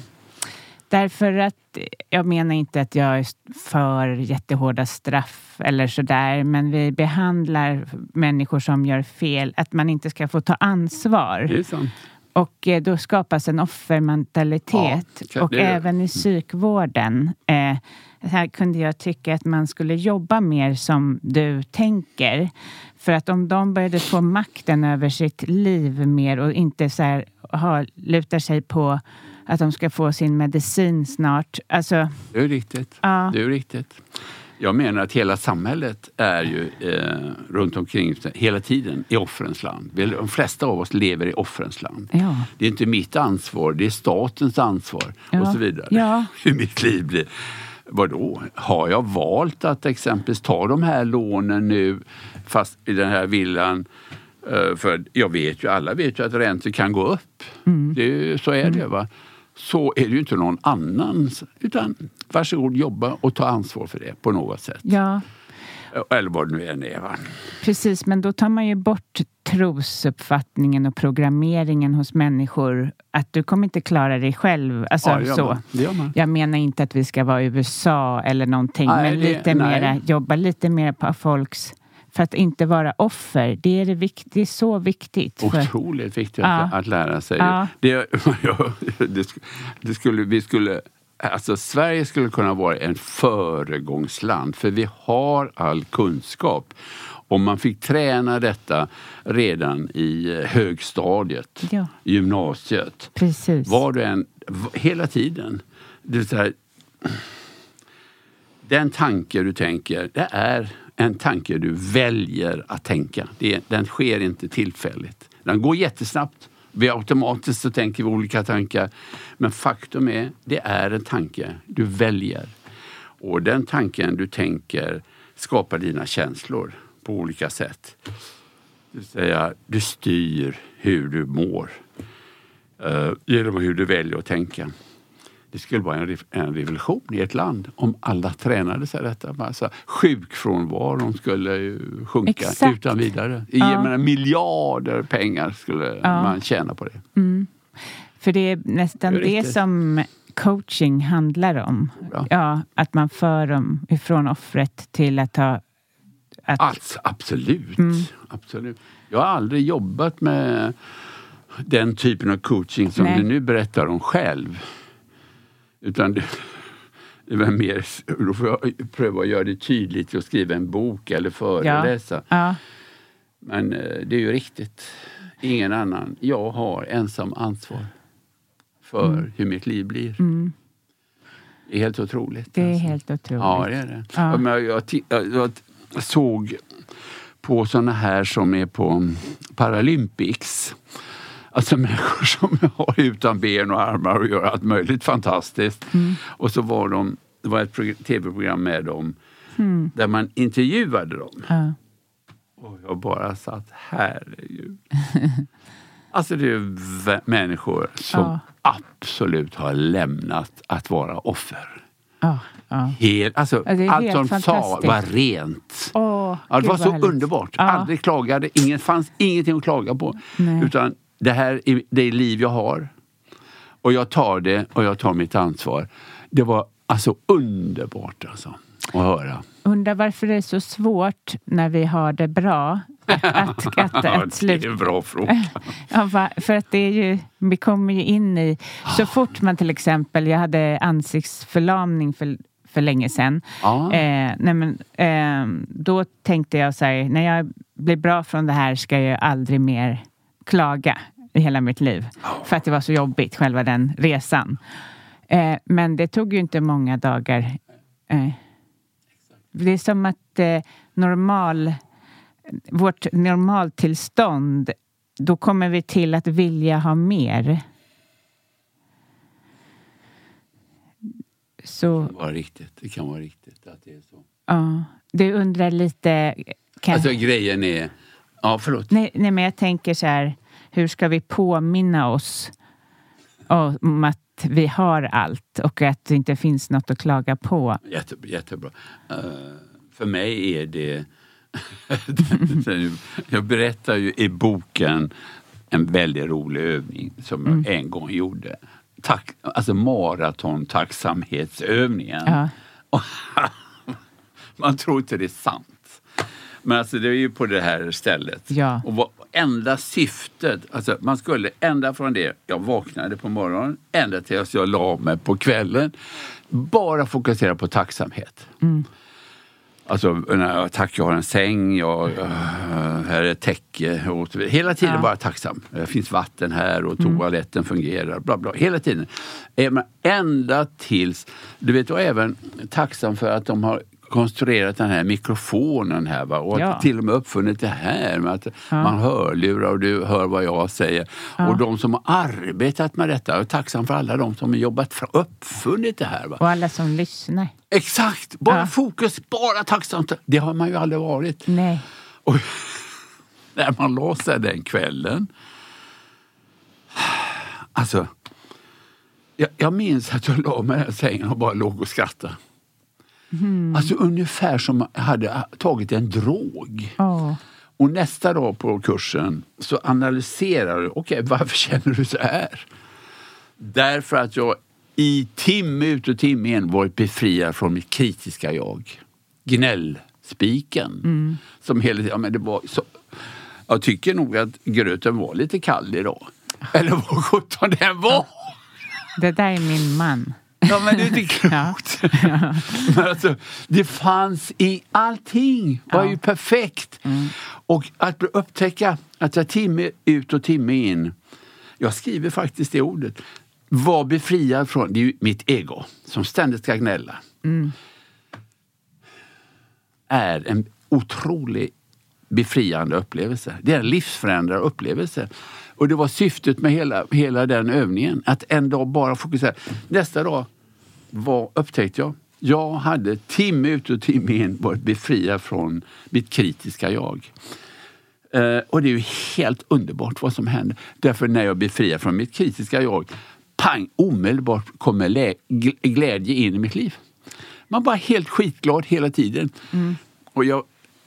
därför att, jag menar inte att jag är för jättehårda straff eller sådär. Men vi behandlar människor som gör fel, att man inte ska få ta ansvar. Det är sant. Och eh, då skapas en offermentalitet. Ja, och även i psykvården. Eh, här kunde jag tycka att man skulle jobba mer som du tänker. För att om de började få makten över sitt liv mer och inte så här, ha, lutar sig på att de ska få sin medicin snart. Alltså, det är riktigt. Ja. Det är riktigt. Jag menar att hela samhället är ju eh, runt omkring hela tiden i offrens land. De flesta av oss lever i offrens land. Ja. Det är inte mitt ansvar, det är statens ansvar ja. Och så vidare. Ja. Hur mitt liv blir. Vadå? Har jag valt att exempelvis ta de här lånen nu fast i den här villan? För jag vet ju, alla vet ju att räntor kan gå upp. Mm. Det, så är det, va? Så är det ju inte någon annan, utan varsågod jobba och ta ansvar för det på något sätt. Ja. Eller vad det nu än är, va? Precis, men då tar man ju bort trosuppfattningen och programmeringen hos människor att du kommer inte klara dig själv. Alltså, ja, det gör man. Det gör man. Jag menar inte att vi ska vara i U S A eller någonting, nej, men lite det, mera, jobba lite mer på folks... För att inte vara offer, det är, det vikt, det är så viktigt. För... Otroligt viktigt ja. att, att lära sig. Ja. Det, det, det skulle, vi skulle, alltså Sverige skulle kunna vara en föregångsland. För vi har all kunskap. Om man fick träna detta redan i högstadiet, ja. gymnasiet. Precis. Var du en, hela tiden. Det är så här, den tanke du tänker, det är... en tanke du väljer att tänka. Det, den sker inte tillfälligt. Den går jättesnabbt Vi automatiskt så tänker vi olika tankar. Men faktum är, det är en tanke du väljer. Och den tanken du tänker skapar dina känslor på olika sätt. Det vill säga, du styr hur du mår. Uh, genom hur du väljer att tänka. Det skulle vara en, en revolution i ett land om alla tränade sig detta. Alltså, sjukfrånvaron skulle ju sjunka Exakt. utan vidare. I ja. menar, miljarder pengar skulle ja. man tjäna på det. Mm. För det är nästan det, är det som coaching handlar om. Ja. Ja, att man för dem ifrån offret till att ha... Att... Alltså, absolut. Mm. absolut. Jag har aldrig jobbat med den typen av coaching som Nej. du nu berättar om själv. Utan det, det var mer, då får jag pröva att göra det tydligt och skriva en bok eller föreläsa. Ja. Ja. Men det är ju riktigt. Ingen annan. Jag har ensam ansvar för mm. hur mitt liv blir. Mm. Det är helt otroligt. Det är alltså. helt otroligt. Ja, det är det. Ja. Jag, jag, jag, jag såg på såna här som är på Paralympics. Alltså människor som har utan ben och armar och gör allt möjligt fantastiskt. Mm. Och så var de, det var ett tv-program med dem mm. där man intervjuade dem. Ja. Och jag bara satt, herregud. Alltså det är v- människor som ja. absolut har lämnat att vara offer. Ja, ja. Helt, alltså, ja, allt de sa var rent. Åh, ja, det var så härligt. underbart. Ja. Aldrig klagade, ingen, fanns ingenting att klaga på. Nej. Utan det här är det liv jag har. Och jag tar det och jag tar mitt ansvar. Det var alltså underbart alltså, att höra. Undrar varför det är så svårt när vi har det bra. Att, att, att, ja, att slut... det är en bra fråga. Ja, va, för att det är ju, vi kommer ju in i, så fort man till exempel, jag hade ansiktsförlamning för, för länge sedan. Ah. Eh, nej men, eh, då tänkte jag så här, när jag blir bra från det här ska jag aldrig mer klaga i hela mitt liv. Oh. För att det var så jobbigt, själva den resan. Eh, men det tog ju inte många dagar. Eh, det är som att eh, normal, vårt normaltillstånd, då kommer vi till att vilja ha mer. Så, det kan vara riktigt. Det kan vara riktigt att det är så. Ja, du undrar lite... Kan... Alltså grejen är... Ja, förlåt. Nej, nej, men jag tänker så här, hur ska vi påminna oss om att vi har allt och att det inte finns något att klaga på? Jätte, jättebra. Uh, för mig är det... jag berättar ju i boken en väldigt rolig övning som mm. jag en gång gjorde. Tack, alltså maraton tacksamhetsövningen. Ja. Man tror inte det är sant. Men alltså det är ju på det här stället. Ja. Och vad, enda syftet, alltså man skulle ända från det jag vaknade på morgonen, ända tills jag la mig på kvällen, bara fokusera på tacksamhet. Mm. Alltså, nej, tack, jag har en säng, jag, här är ett täcke. Och hela tiden ja. bara tacksam. Det finns vatten här och toaletten mm. fungerar. Bla bla. Hela tiden. Ända tills, du vet, och även tacksam för att de har konstruerat den här mikrofonen här, va? Och ja. till och med uppfunnit det här med att ja. man hör lurar och du hör vad jag säger. Ja. Och de som har arbetat med detta, är tacksam för alla de som har jobbat för uppfunnit det här. Va? Och alla som lyssnar. Exakt, bara ja. fokus, bara tacksamt. Det har man ju aldrig varit. Nej. Och när man la sig den kvällen, alltså jag, jag minns att jag la mig i den här sängen och bara låg och skrattade. Mm. Alltså ungefär som jag hade tagit en drog. Oh. Och nästa dag på kursen så analyserar du, okej, okay, varför känner du så här? Därför att jag i timme ut och timme in varit befriad från mitt kritiska jag. Gnällspiken. Mm. Som hela tiden, ja, men det var så, jag tycker nog att gröten var lite kall idag. Eller vad sjutton den var. Det där är min man. Ja, men det är inte klokt. Ja. Ja. Men alltså, det fanns i allting. Var ja. ju perfekt. Mm. Och att upptäcka att jag timme ut och timme in, jag skriver faktiskt det ordet, var befriad från, det är ju mitt ego som ständigt ska gnälla. Mm. Är en otrolig befriande upplevelse. Det är en livsförändrande upplevelse. Och det var syftet med hela, hela den övningen. Att en dag bara fokusera. Nästa dag var, upptäckte jag, jag hade timme ut och timme in varit befriad från mitt kritiska jag. Uh, och det är ju helt underbart vad som händer. Därför när jag befriar från mitt kritiska jag, pang, omedelbart kommer lä- glädje in i mitt liv. Man bara helt skitglad hela tiden. Mm. Och jag...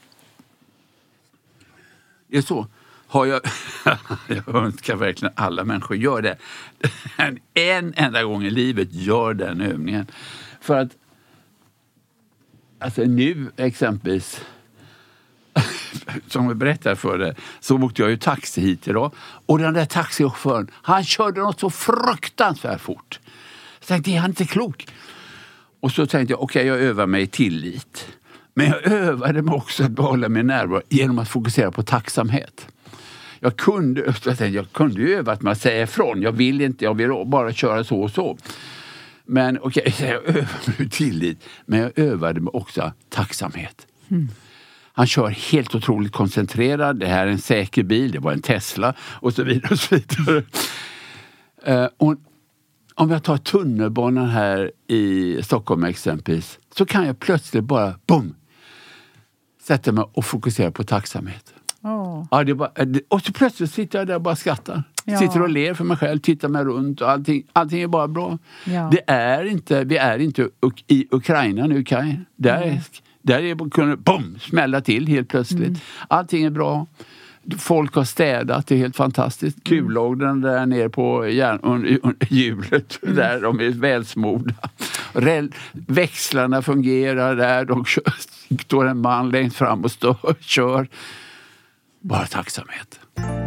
Det är så. Har jag... jag önskar verkligen alla människor gör det. En, en enda gång i livet gör den övningen. För att... Alltså nu exempelvis... som jag berättade för det, så åkte jag ju taxi hit idag. Och den där taxichauffören, han körde något så fruktansvärt fort. Jag tänkte, är han inte klok? Och så tänkte jag, okej, okay, jag övar mig tillit. Men jag övade mig också att behålla min närvaro genom att fokusera på tacksamhet. Jag kunde, jag tänkte, jag kunde ju öva att man säger ifrån. Jag vill inte, jag vill bara köra så och så. Men okej, okay, jag övade mig tillit. Men jag övade mig också tacksamhet. Mm. Han kör helt otroligt koncentrerad. Det här är en säker bil. Det var en Tesla. Och så vidare och så vidare. uh, och om jag tar tunnelbanan här i Stockholm exempelvis. Så kan jag plötsligt bara, boom. Sätta mig och fokusera på tacksamhet. Oh. Ja, det bara, och så plötsligt sitter jag där och bara skrattar. Ja. Sitter och ler för mig själv. Tittar mig runt. Och allting, allting är bara bra. Ja. Det är inte, vi är inte i Ukraina nu, Kaj. Där mm. är... Där är det kunde boom, smälla till helt plötsligt. Mm. Allting är bra. Folk har städat, det är helt fantastiskt. Mm. Kullådren där nere på järn, under, under hjulet, mm. där de är välsmorda. Rel, växlarna fungerar där, de kör, står en man längst fram och stör, kör. Bara tacksamhet.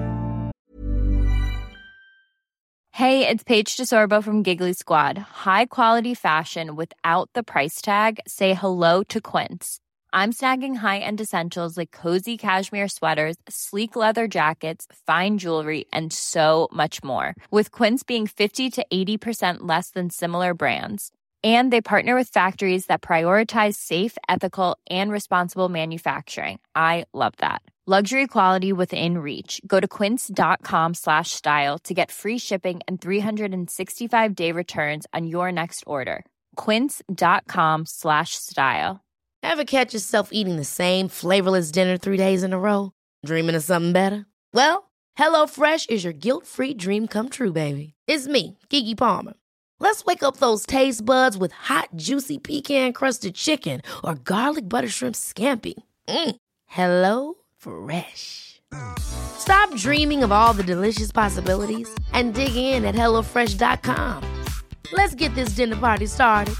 Hey, it's Paige DeSorbo from Giggly Squad. High quality fashion without the price tag. Say hello to Quince. I'm snagging high-end essentials like cozy cashmere sweaters, sleek leather jackets, fine jewelry, and so much more. With Quince being fifty to eighty percent less than similar brands. And they partner with factories that prioritize safe, ethical, and responsible manufacturing. I love that. Luxury quality within reach. Go to quince.com slash style to get free shipping and three sixty-five day returns on your next order. Quince.com slash style. Ever catch yourself eating the same flavorless dinner three days in a row? Dreaming of something better? Well, HelloFresh is your guilt-free dream come true, baby. It's me, Keke Palmer. Let's wake up those taste buds with hot, juicy pecan-crusted chicken or garlic butter shrimp scampi. Mm. Hello Fresh. Stop dreaming of all the delicious possibilities and dig in at hello fresh dot com. Let's get this dinner party started.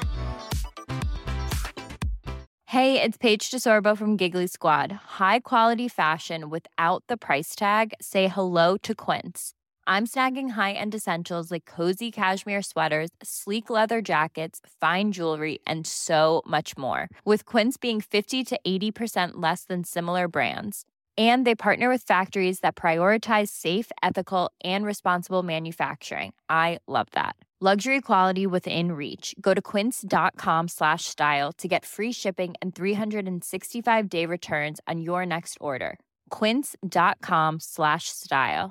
Hey, it's Paige DeSorbo from Giggly Squad. High quality fashion without the price tag. Say hello to Quince. I'm snagging high-end essentials like cozy cashmere sweaters, sleek leather jackets, fine jewelry, and so much more. With Quince being fifty to eighty percent less than similar brands. And they partner with factories that prioritize safe, ethical, and responsible manufacturing. I love that. Luxury quality within reach. Go to quince.com slash style to get free shipping and three sixty-five day returns on your next order. Quince.com slash style.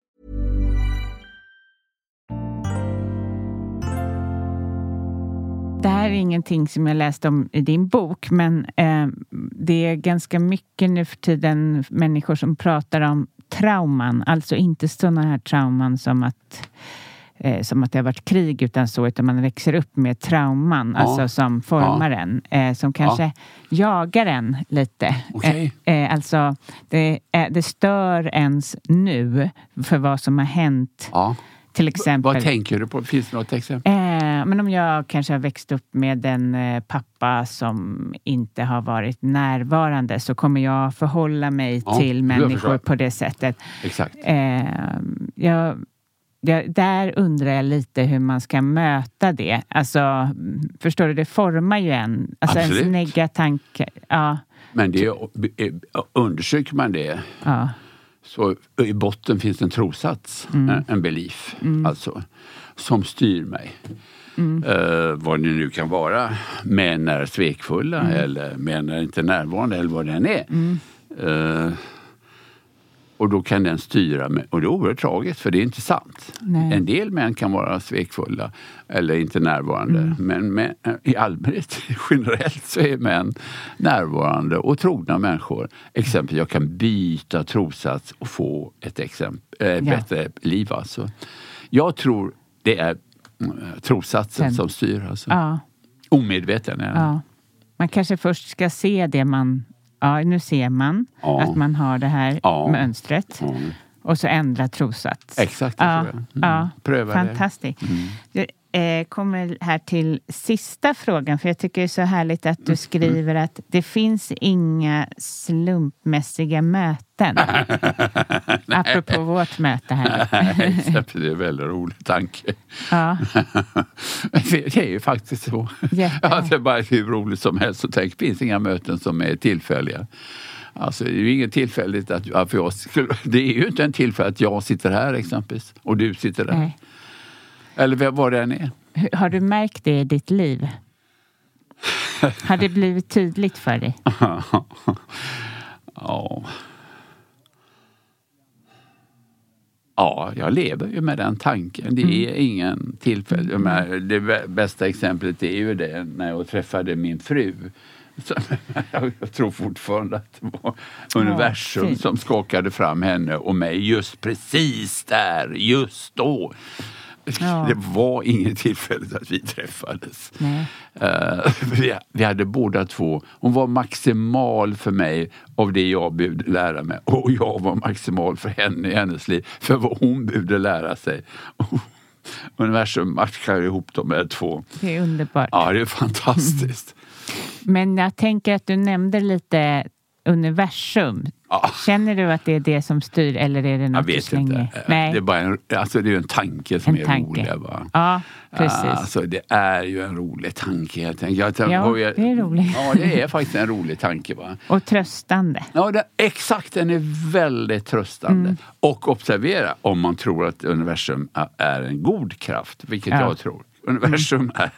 Det här är ingenting som jag läste om i din bok, men eh, det är ganska mycket nu för tiden människor som pratar om trauman. Alltså inte sådana här trauman som att, eh, som att det har varit krig utan så, utan man växer upp med trauman, ja. Alltså som formar ja. en, eh, som kanske ja. jagar en lite. Okay. Eh, eh, alltså det, eh, det stör ens nu för vad som har hänt. Ja. Till exempel. Vad tänker du på? Finns det något exempel? Eh, men om jag kanske har växt upp med en eh, pappa som inte har varit närvarande, så kommer jag förhålla mig ja, till människor på det sättet. Exakt. Eh, jag, jag, där undrar jag lite hur man ska möta det. Alltså, förstår du, det formar ju en. Alltså Absolut. ens negativa tankar. Ja. Men det, undersöker man det... Ja. Så i botten finns en trosats, mm. en, en belief, mm. alltså, som styr mig. Mm. Uh, vad det nu kan vara, män är svekfulla mm. eller män är inte närvarande eller vad det än är. Mm. Uh, och då kan den styra med, och det är oerhört tragiskt för det är inte sant. Nej. En del män kan vara svekfulla eller inte närvarande. Mm. Men med, i allmänhet, generellt så är män närvarande och trogna människor. Exempel, jag kan byta trossats och få ett exempel, äh, bättre ja. liv alltså. Jag tror det är trossatsen Sen. som styr alltså. Ja. Omedveten är ja. Man kanske först ska se det man... Ja, nu ser man ja. att man har det här ja. mönstret. Ja. Och så ändra trossats. Exakt, det ja. tror jag. Mm. Ja. Pröva Fantastiskt. det. Mm. Jag eh, kommer här till sista frågan. För jag tycker det är så härligt att du skriver att det finns inga slumpmässiga möten. Apropå vårt möte här. Det är en väldigt rolig tanke. Ja. Det är ju faktiskt så. Att det är bara hur roligt som helst. Och tänk, det finns inga möten som är tillfälliga. Alltså det är ju inget tillfälligt att, att jag skulle, det är ju inte en tillfälle att jag sitter här exempelvis och du sitter där. Nej. Eller vad det än är. Har du märkt det i ditt liv? Har det blivit tydligt för dig? Ja. Ja, jag lever ju med den tanken. Det är mm. ingen tillfälle. Mm. Det bästa exemplet är ju det när jag träffade min fru. Så, jag tror fortfarande att det var universum ja, som skakade fram henne och mig just precis där, just då. Ja. Det var inget tillfälle att vi träffades. Uh, vi, vi hade båda två. Hon var maximal för mig av det jag behövde lära mig. Och jag var maximal för henne i hennes liv. För vad hon behövde lära sig. Och universum matchar ihop de här två. Det är underbart. Ja, det är fantastiskt. Men jag tänker att du nämnde lite universum. Ja. Känner du att det är det som styr eller är det något jag vet du slänger? Inte. Nej. Det är bara en, alltså det är en tanke som en är tanke. rolig. Va? Ja, precis. Alltså det är ju en rolig tanke. Jag tänker, jag tänker, ja, jag, det är roligt. Ja, det är faktiskt en rolig tanke. Va? Och tröstande. Ja, det, exakt. Den är väldigt tröstande. Mm. Och observera om man tror att universum är en god kraft, vilket ja. jag tror. Universum mm. är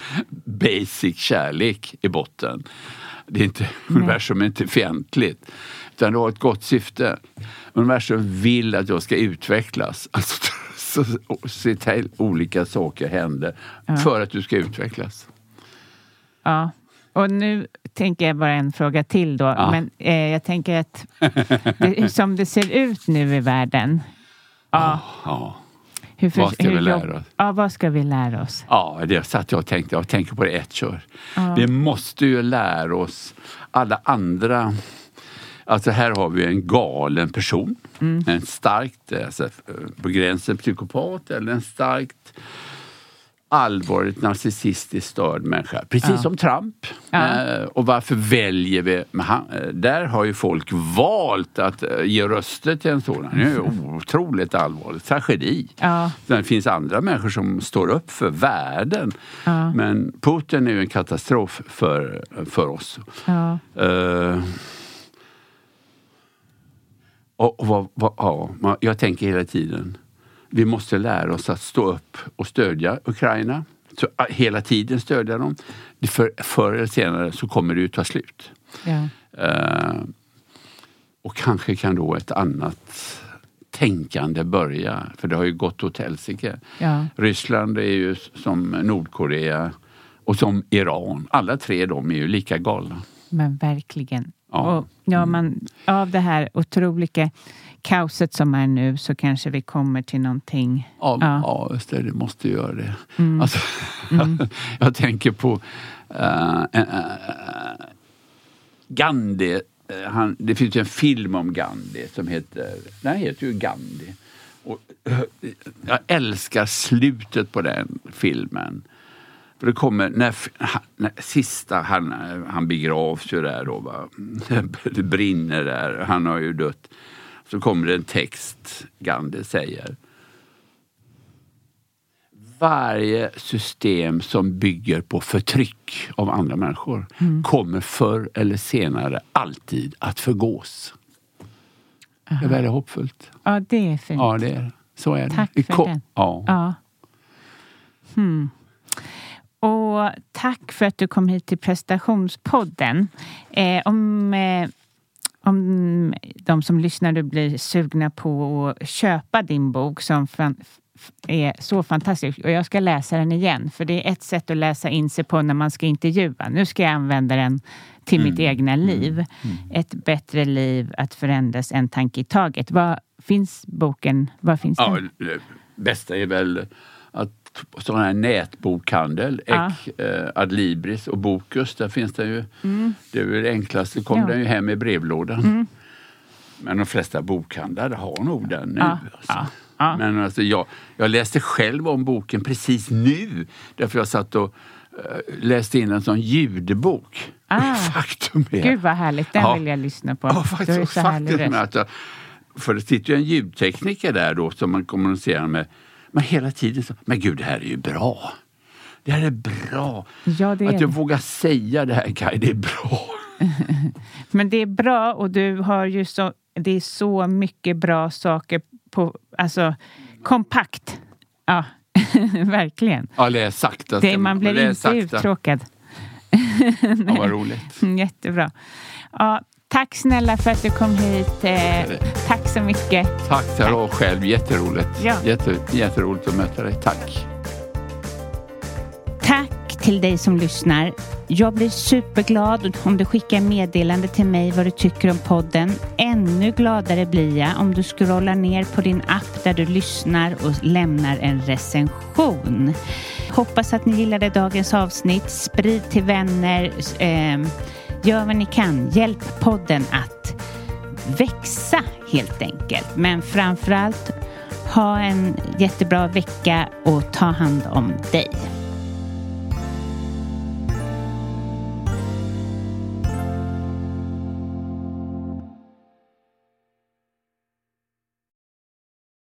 basic kärlek i botten. Det är inte, universum är inte fientligt. Utan det har ett gott syfte. Universum vill att jag ska utvecklas. Alltså så, se till olika saker händer ja. för att du ska utvecklas. Ja, och nu tänker jag bara en fråga till då. Ja. Men eh, jag tänker att det, som det ser ut nu i världen. Ja. ja. Hur för, vad ska hur vi lära oss? Ja, vad ska vi lära oss? Ja, det satt jag och tänkte. Jag tänker på det ett kör. Ja. Vi måste ju lära oss alla andra. Alltså här har vi en galen person. Mm. En starkt, alltså, på gränsen psykopat eller en starkt allvarligt narcissistiskt störd människa. Precis ja. som Trump. Ja. Eh, och varför väljer vi... Han, där har ju folk valt att uh, ge röster till en sådan. Det är ju otroligt allvarligt. Tragedi. Ja. Det finns andra människor som står upp för världen. Ja. Men Putin är ju en katastrof för, för oss. Ja. Uh, och, och vad, vad, ja, jag tänker hela tiden... Vi måste lära oss att stå upp och stödja Ukraina. Så, hela tiden stödja dem. För, förr eller senare så kommer det ju ta slut. Ja. Uh, och kanske kan då ett annat tänkande börja. För det har ju gått åt helsike. Ja. Ryssland är ju som Nordkorea och som Iran. Alla tre de är ju lika galna. Men verkligen. Ja. Och ja, man, av det här otroliga kaoset som är nu så kanske vi kommer till någonting. Ja, ja. ja just det, det måste göra det. Mm. Alltså, mm. jag tänker på uh, uh, Gandhi. Uh, han, det finns ju en film om Gandhi som heter, den heter ju Gandhi. Och, uh, jag älskar slutet på den filmen. För det kommer, när, när sista, han, han begravs ju där då, va? Det brinner där, han har ju dött. Så kommer det en text, Gandhi säger. Varje system som bygger på förtryck av andra människor mm. kommer förr eller senare alltid att förgås. Aha. Det är väldigt hoppfullt. Ja, det är fint. Ja, det är så är det. Tack för kom- den. Ja. ja. Hmm. Och tack för att du kom hit till prestationspodden. Eh, om, eh, om de som lyssnar du blir sugna på att köpa din bok som fan, är så fantastisk. Och jag ska läsa den igen. För det är ett sätt att läsa in sig på när man ska intervjua. Nu ska jag använda den till mm. mitt egna liv. Mm. Mm. Ett bättre liv att förändras en tanke i taget. Vad finns boken? Vad finns ja, den? Det bästa är väl att sån här nätbokhandel, ja. Ek, eh, Adlibris och Bokus, där finns det ju, mm. det är ju det enklaste, kom ja. den ju hem i brevlådan. Mm. Men de flesta bokhandlare har nog den nu. Ja. Alltså. Ja. Ja. Men alltså jag, jag läste själv om boken precis nu, därför jag satt och uh, läste in en sån ljudbok. Ah. Faktum är... Gud vad härligt, den ja. vill jag lyssna på. Ja, faktiskt, så faktum är att jag, för det sitter ju en ljudtekniker där då som man kommunicerar med. Men hela tiden så, men gud, det här är ju bra. Det här är bra. Ja, det är att jag det. vågar säga det här, Kaj, det är bra. Men det är bra och du har ju så, det är så mycket bra saker på, alltså kompakt. Ja, verkligen. Ja, läs sakta. Det, man blir inte sakta. uttråkad. Ja, vad roligt. Jättebra. Ja, tack snälla för att du kom hit. Eh, tack så mycket. Tack till dig själv. Jätteroligt. Ja. Jätte, jätteroligt att möta dig. Tack. Tack till dig som lyssnar. Jag blir superglad om du skickar meddelande till mig vad du tycker om podden. Ännu gladare blir jag om du scrollar ner på din app där du lyssnar och lämnar en recension. Hoppas att ni gillade dagens avsnitt. Sprid till vänner. Eh, Gör vad ni kan. Hjälp podden att växa helt enkelt. Men framförallt ha en jättebra vecka och ta hand om dig.